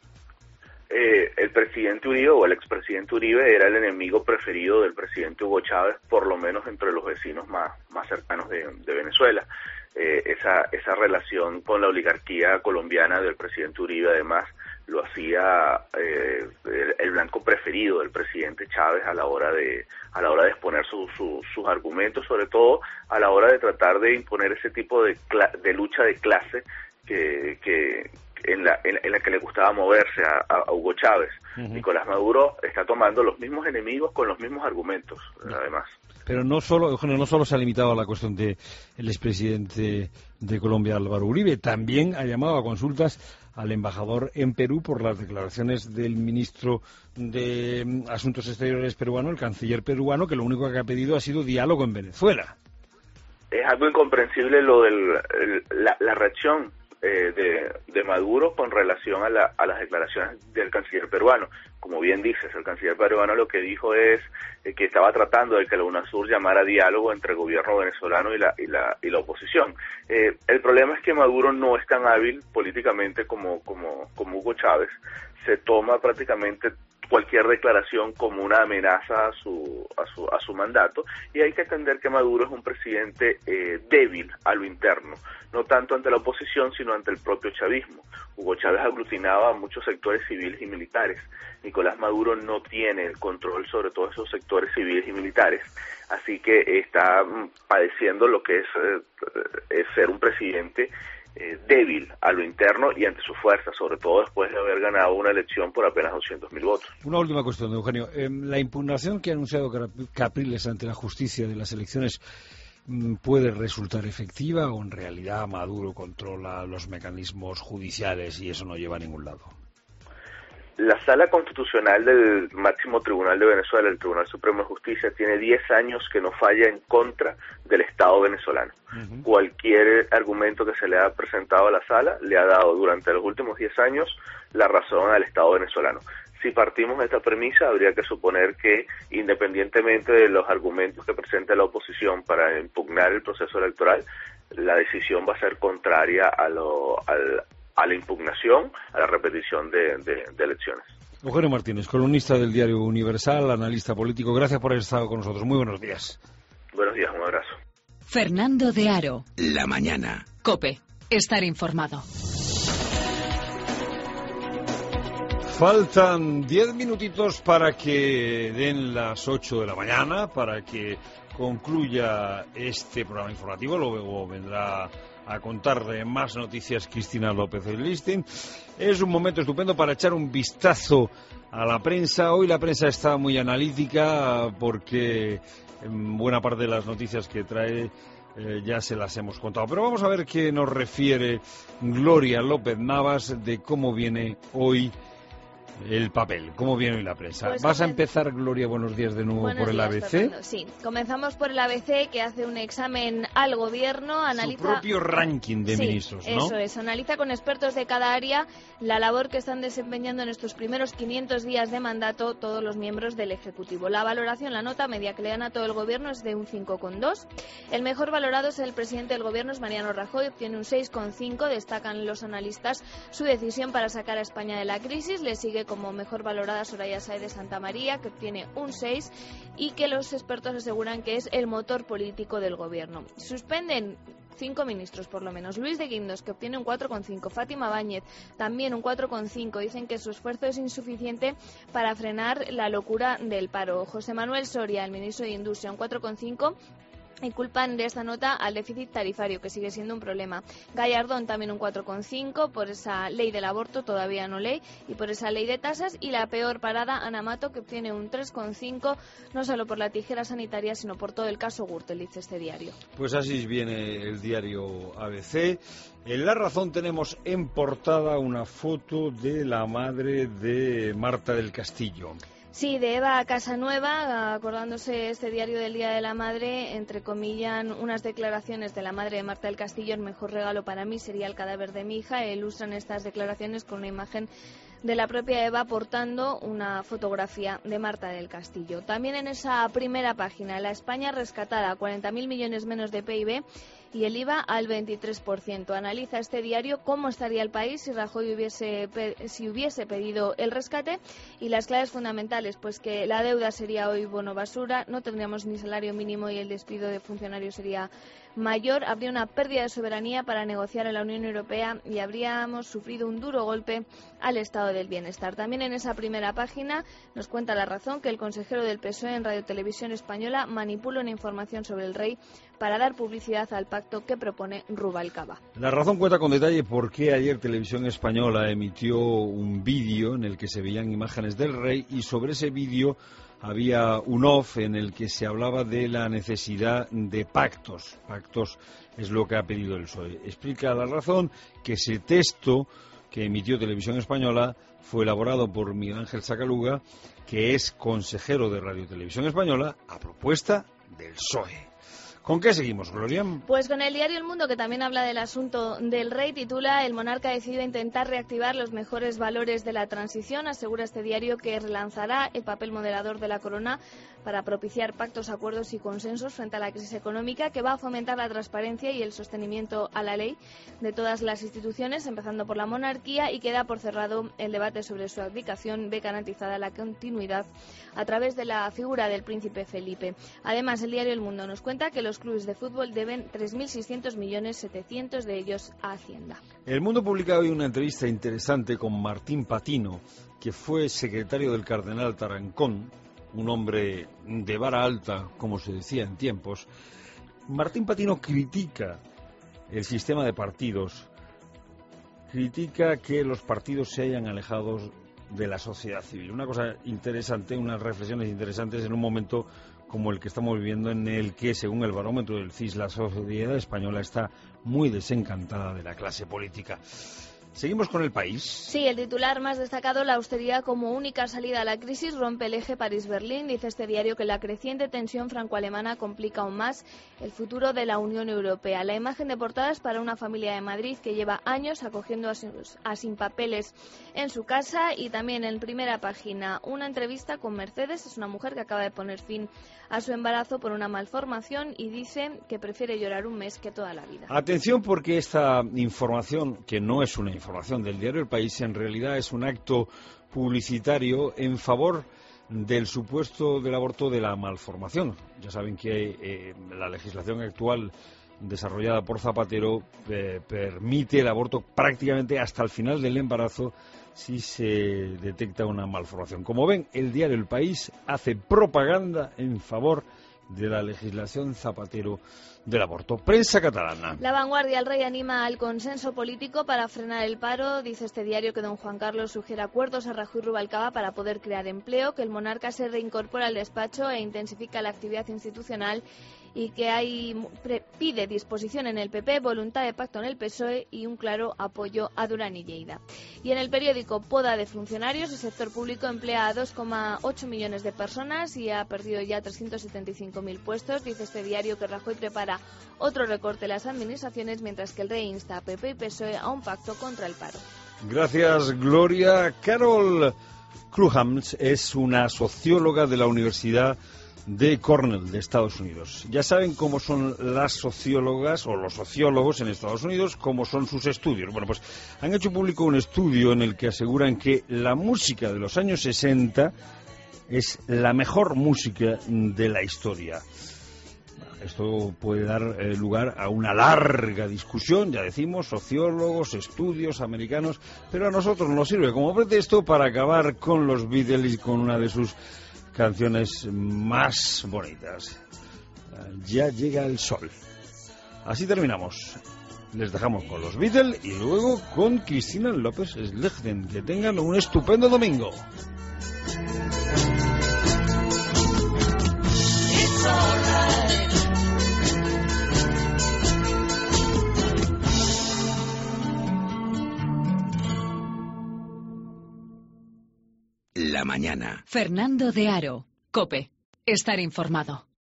El presidente Uribe o el expresidente Uribe era el enemigo preferido del presidente Hugo Chávez, por lo menos entre los vecinos más cercanos de Venezuela. Esa relación con la oligarquía colombiana del presidente Uribe, además, lo hacía el blanco preferido del presidente Chávez a la hora de exponer sus argumentos, sobre todo a la hora de tratar de imponer ese tipo de lucha de clase que en la que le gustaba moverse a Hugo Chávez. Nicolás Maduro está tomando los mismos enemigos con los mismos argumentos, además. Pero no solo, Eugenio, no solo se ha limitado a la cuestión del expresidente de Colombia, Álvaro Uribe, también ha llamado a consultas al embajador en Perú por las declaraciones del ministro de Asuntos Exteriores peruano, el canciller peruano, que lo único que ha pedido ha sido diálogo en Venezuela. Es algo incomprensible lo de la reacción de Maduro con relación a las declaraciones del canciller peruano. Como bien dices, el canciller peruano lo que dijo es que estaba tratando de que la UNASUR llamara diálogo entre el gobierno venezolano y la oposición. El problema es que Maduro no es tan hábil políticamente como Hugo Chávez. Se toma prácticamente cualquier declaración como una amenaza a su mandato, y hay que entender que Maduro es un presidente débil a lo interno, no tanto ante la oposición sino ante el propio chavismo. Hugo Chávez aglutinaba a muchos sectores civiles y militares. Nicolás Maduro no tiene el control sobre todos esos sectores civiles y militares, así que está padeciendo lo que es ser un presidente débil a lo interno y ante su fuerza, sobre todo después de haber ganado una elección por apenas 200.000 votos. Una última cuestión, Eugenio. La impugnación que ha anunciado Capriles ante la justicia de las elecciones puede resultar efectiva, o en realidad Maduro controla los mecanismos judiciales y eso no lleva a ningún lado? La Sala Constitucional del máximo tribunal de Venezuela, el Tribunal Supremo de Justicia, tiene 10 años que no falla en contra del Estado venezolano. Cualquier argumento que se le ha presentado a la Sala le ha dado durante los últimos 10 años la razón al Estado venezolano. Si partimos de esta premisa, habría que suponer que, independientemente de los argumentos que presente la oposición para impugnar el proceso electoral, la decisión va a ser contraria a la impugnación, a la repetición de elecciones. Eugenio Martínez, columnista del diario Universal, analista político, gracias por haber estado con nosotros. Muy buenos días. Buenos días, un abrazo. Fernando de Aro. La mañana. COPE. Estar informado. Faltan 10 minutitos para que den las 8 de la mañana, para que concluya este programa informativo. Luego vendrá a contar más noticias Cristina López Listing. Es un momento estupendo para echar un vistazo a la prensa. Hoy la prensa está muy analítica porque buena parte de las noticias que trae ya se las hemos contado. Pero vamos a ver qué nos refiere Gloria López Navas de cómo viene hoy el papel, cómo viene hoy la prensa. Pues ¿Vas a empezar, Gloria, buenos días de nuevo por el ABC? Fernando. Sí, comenzamos por el ABC, que hace un examen al gobierno, analiza... Su propio ranking de ministros, ¿no? Eso es, analiza con expertos de cada área la labor que están desempeñando en estos primeros 500 días de mandato todos los miembros del Ejecutivo. La valoración, la nota media que le dan a todo el gobierno es de un 5,2. El mejor valorado es el presidente del gobierno, es Mariano Rajoy, obtiene un 6,5. Destacan los analistas su decisión para sacar a España de la crisis. Le sigue como mejor valorada Soraya Sáez de Santamaría, que obtiene un 6, y que los expertos aseguran que es el motor político del gobierno. Suspenden 5 ministros por lo menos. Luis de Guindos, que obtiene un 4,5. Fátima Báñez, también un 4,5. Dicen que su esfuerzo es insuficiente para frenar la locura del paro. José Manuel Soria, el ministro de Industria, un 4,5. Y culpan de esta nota al déficit tarifario, que sigue siendo un problema. Gallardón también un 4,5 por esa ley del aborto, todavía no ley, y por esa ley de tasas. Y la peor parada, Ana Mato, que obtiene un 3,5, no solo por la tijera sanitaria, sino por todo el caso Gürtel, dice este diario. Pues así viene el diario ABC. En La Razón tenemos en portada una foto de la madre de Marta del Castillo. Sí, de Eva Casanueva, acordándose este diario del Día de la Madre, entrecomillan unas declaraciones de la madre de Marta del Castillo: el mejor regalo para mí sería el cadáver de mi hija, e ilustran estas declaraciones con una imagen de la propia Eva portando una fotografía de Marta del Castillo. También en esa primera página, la España rescatada, 40.000 millones menos de PIB y el IVA al 23%. Analiza este diario cómo estaría el país si Rajoy hubiese pedido el rescate, y las claves fundamentales, pues que la deuda sería hoy bono basura, no tendríamos ni salario mínimo y el despido de funcionarios sería mayor, habría una pérdida de soberanía para negociar en la Unión Europea y habríamos sufrido un duro golpe al estado del bienestar. También en esa primera página nos cuenta La Razón que el consejero del PSOE en Radio Televisión Española manipula una información sobre el rey para dar publicidad al pacto que propone Rubalcaba. La Razón cuenta con detalle por qué ayer Televisión Española emitió un vídeo en el que se veían imágenes del rey, y sobre ese vídeo había un off en el que se hablaba de la necesidad de pactos. Pactos es lo que ha pedido el PSOE. Explica La Razón que ese texto que emitió Televisión Española fue elaborado por Miguel Ángel Sacaluga, que es consejero de Radio Televisión Española, a propuesta del PSOE. ¿Con qué seguimos, Gloria? Pues con el diario El Mundo, que también habla del asunto del rey, titula: el monarca ha decidido intentar reactivar los mejores valores de la transición. Asegura este diario que relanzará el papel moderador de la corona para propiciar pactos, acuerdos y consensos frente a la crisis económica, que va a fomentar la transparencia y el sostenimiento a la ley de todas las instituciones, empezando por la monarquía, y queda por cerrado el debate sobre su abdicación. Ve garantizada la continuidad a través de la figura del príncipe Felipe. Además, el diario El Mundo nos cuenta que los clubes de fútbol deben 3.600 millones, 700 de ellos a Hacienda. El Mundo publica hoy una entrevista interesante con Martín Patino, que fue secretario del cardenal Tarancón, un hombre de vara alta, como se decía en tiempos. Martín Patino critica el sistema de partidos, critica que los partidos se hayan alejado de la sociedad civil. Una cosa interesante, unas reflexiones interesantes en un momento como el que estamos viviendo, en el que, según el barómetro del CIS, la sociedad española está muy desencantada de la clase política. Seguimos con El País. Sí, el titular más destacado: la austeridad como única salida a la crisis rompe el eje París-Berlín. Dice este diario que la creciente tensión franco-alemana complica aún más el futuro de la Unión Europea. La imagen de portada es para una familia de Madrid que lleva años acogiendo a sin papeles en su casa. Y también en primera página una entrevista con Mercedes. Es una mujer que acaba de poner fin a su embarazo por una malformación y dice que prefiere llorar un mes que toda la vida. Atención, porque esta información, que no es una información del diario El País en realidad es un acto publicitario en favor del supuesto del aborto de la malformación. Ya saben que la legislación actual desarrollada por Zapatero permite el aborto prácticamente hasta el final del embarazo si se detecta una malformación. Como ven, el diario El País hace propaganda en favor de la legislación Zapatero del aborto. Prensa catalana. La Vanguardia, el rey anima al consenso político para frenar el paro. Dice este diario que don Juan Carlos sugiere acuerdos a Rajoy y Rubalcaba para poder crear empleo, que el monarca se reincorpora al despacho e intensifica la actividad institucional y que pide disposición en el PP, voluntad de pacto en el PSOE y un claro apoyo a Durán y Lleida. Y en el periódico, poda de funcionarios, el sector público emplea a 2,8 millones de personas y ha perdido ya 375.000 puestos. Dice este diario que Rajoy prepara otro recorte en las administraciones, mientras que el rey insta a PP y PSOE a un pacto contra el paro. Gracias, Gloria. Carol Cruhams es una socióloga de la Universidad de Cornell, de Estados Unidos. Ya saben cómo son las sociólogas o los sociólogos en Estados Unidos, cómo son sus estudios. Bueno, pues han hecho público un estudio en el que aseguran que la música de los años 60 es la mejor música de la historia. Esto puede dar lugar a una larga discusión, ya decimos, sociólogos, estudios americanos, pero a nosotros nos sirve como pretexto para acabar con los Beatles y con una de sus canciones más bonitas. Ya llega el sol. Así terminamos. Les dejamos con los Beatles y luego con Cristina López Slegden. Que tengan un estupendo domingo. La mañana. Fernando de Aro, COPE. Estar informado.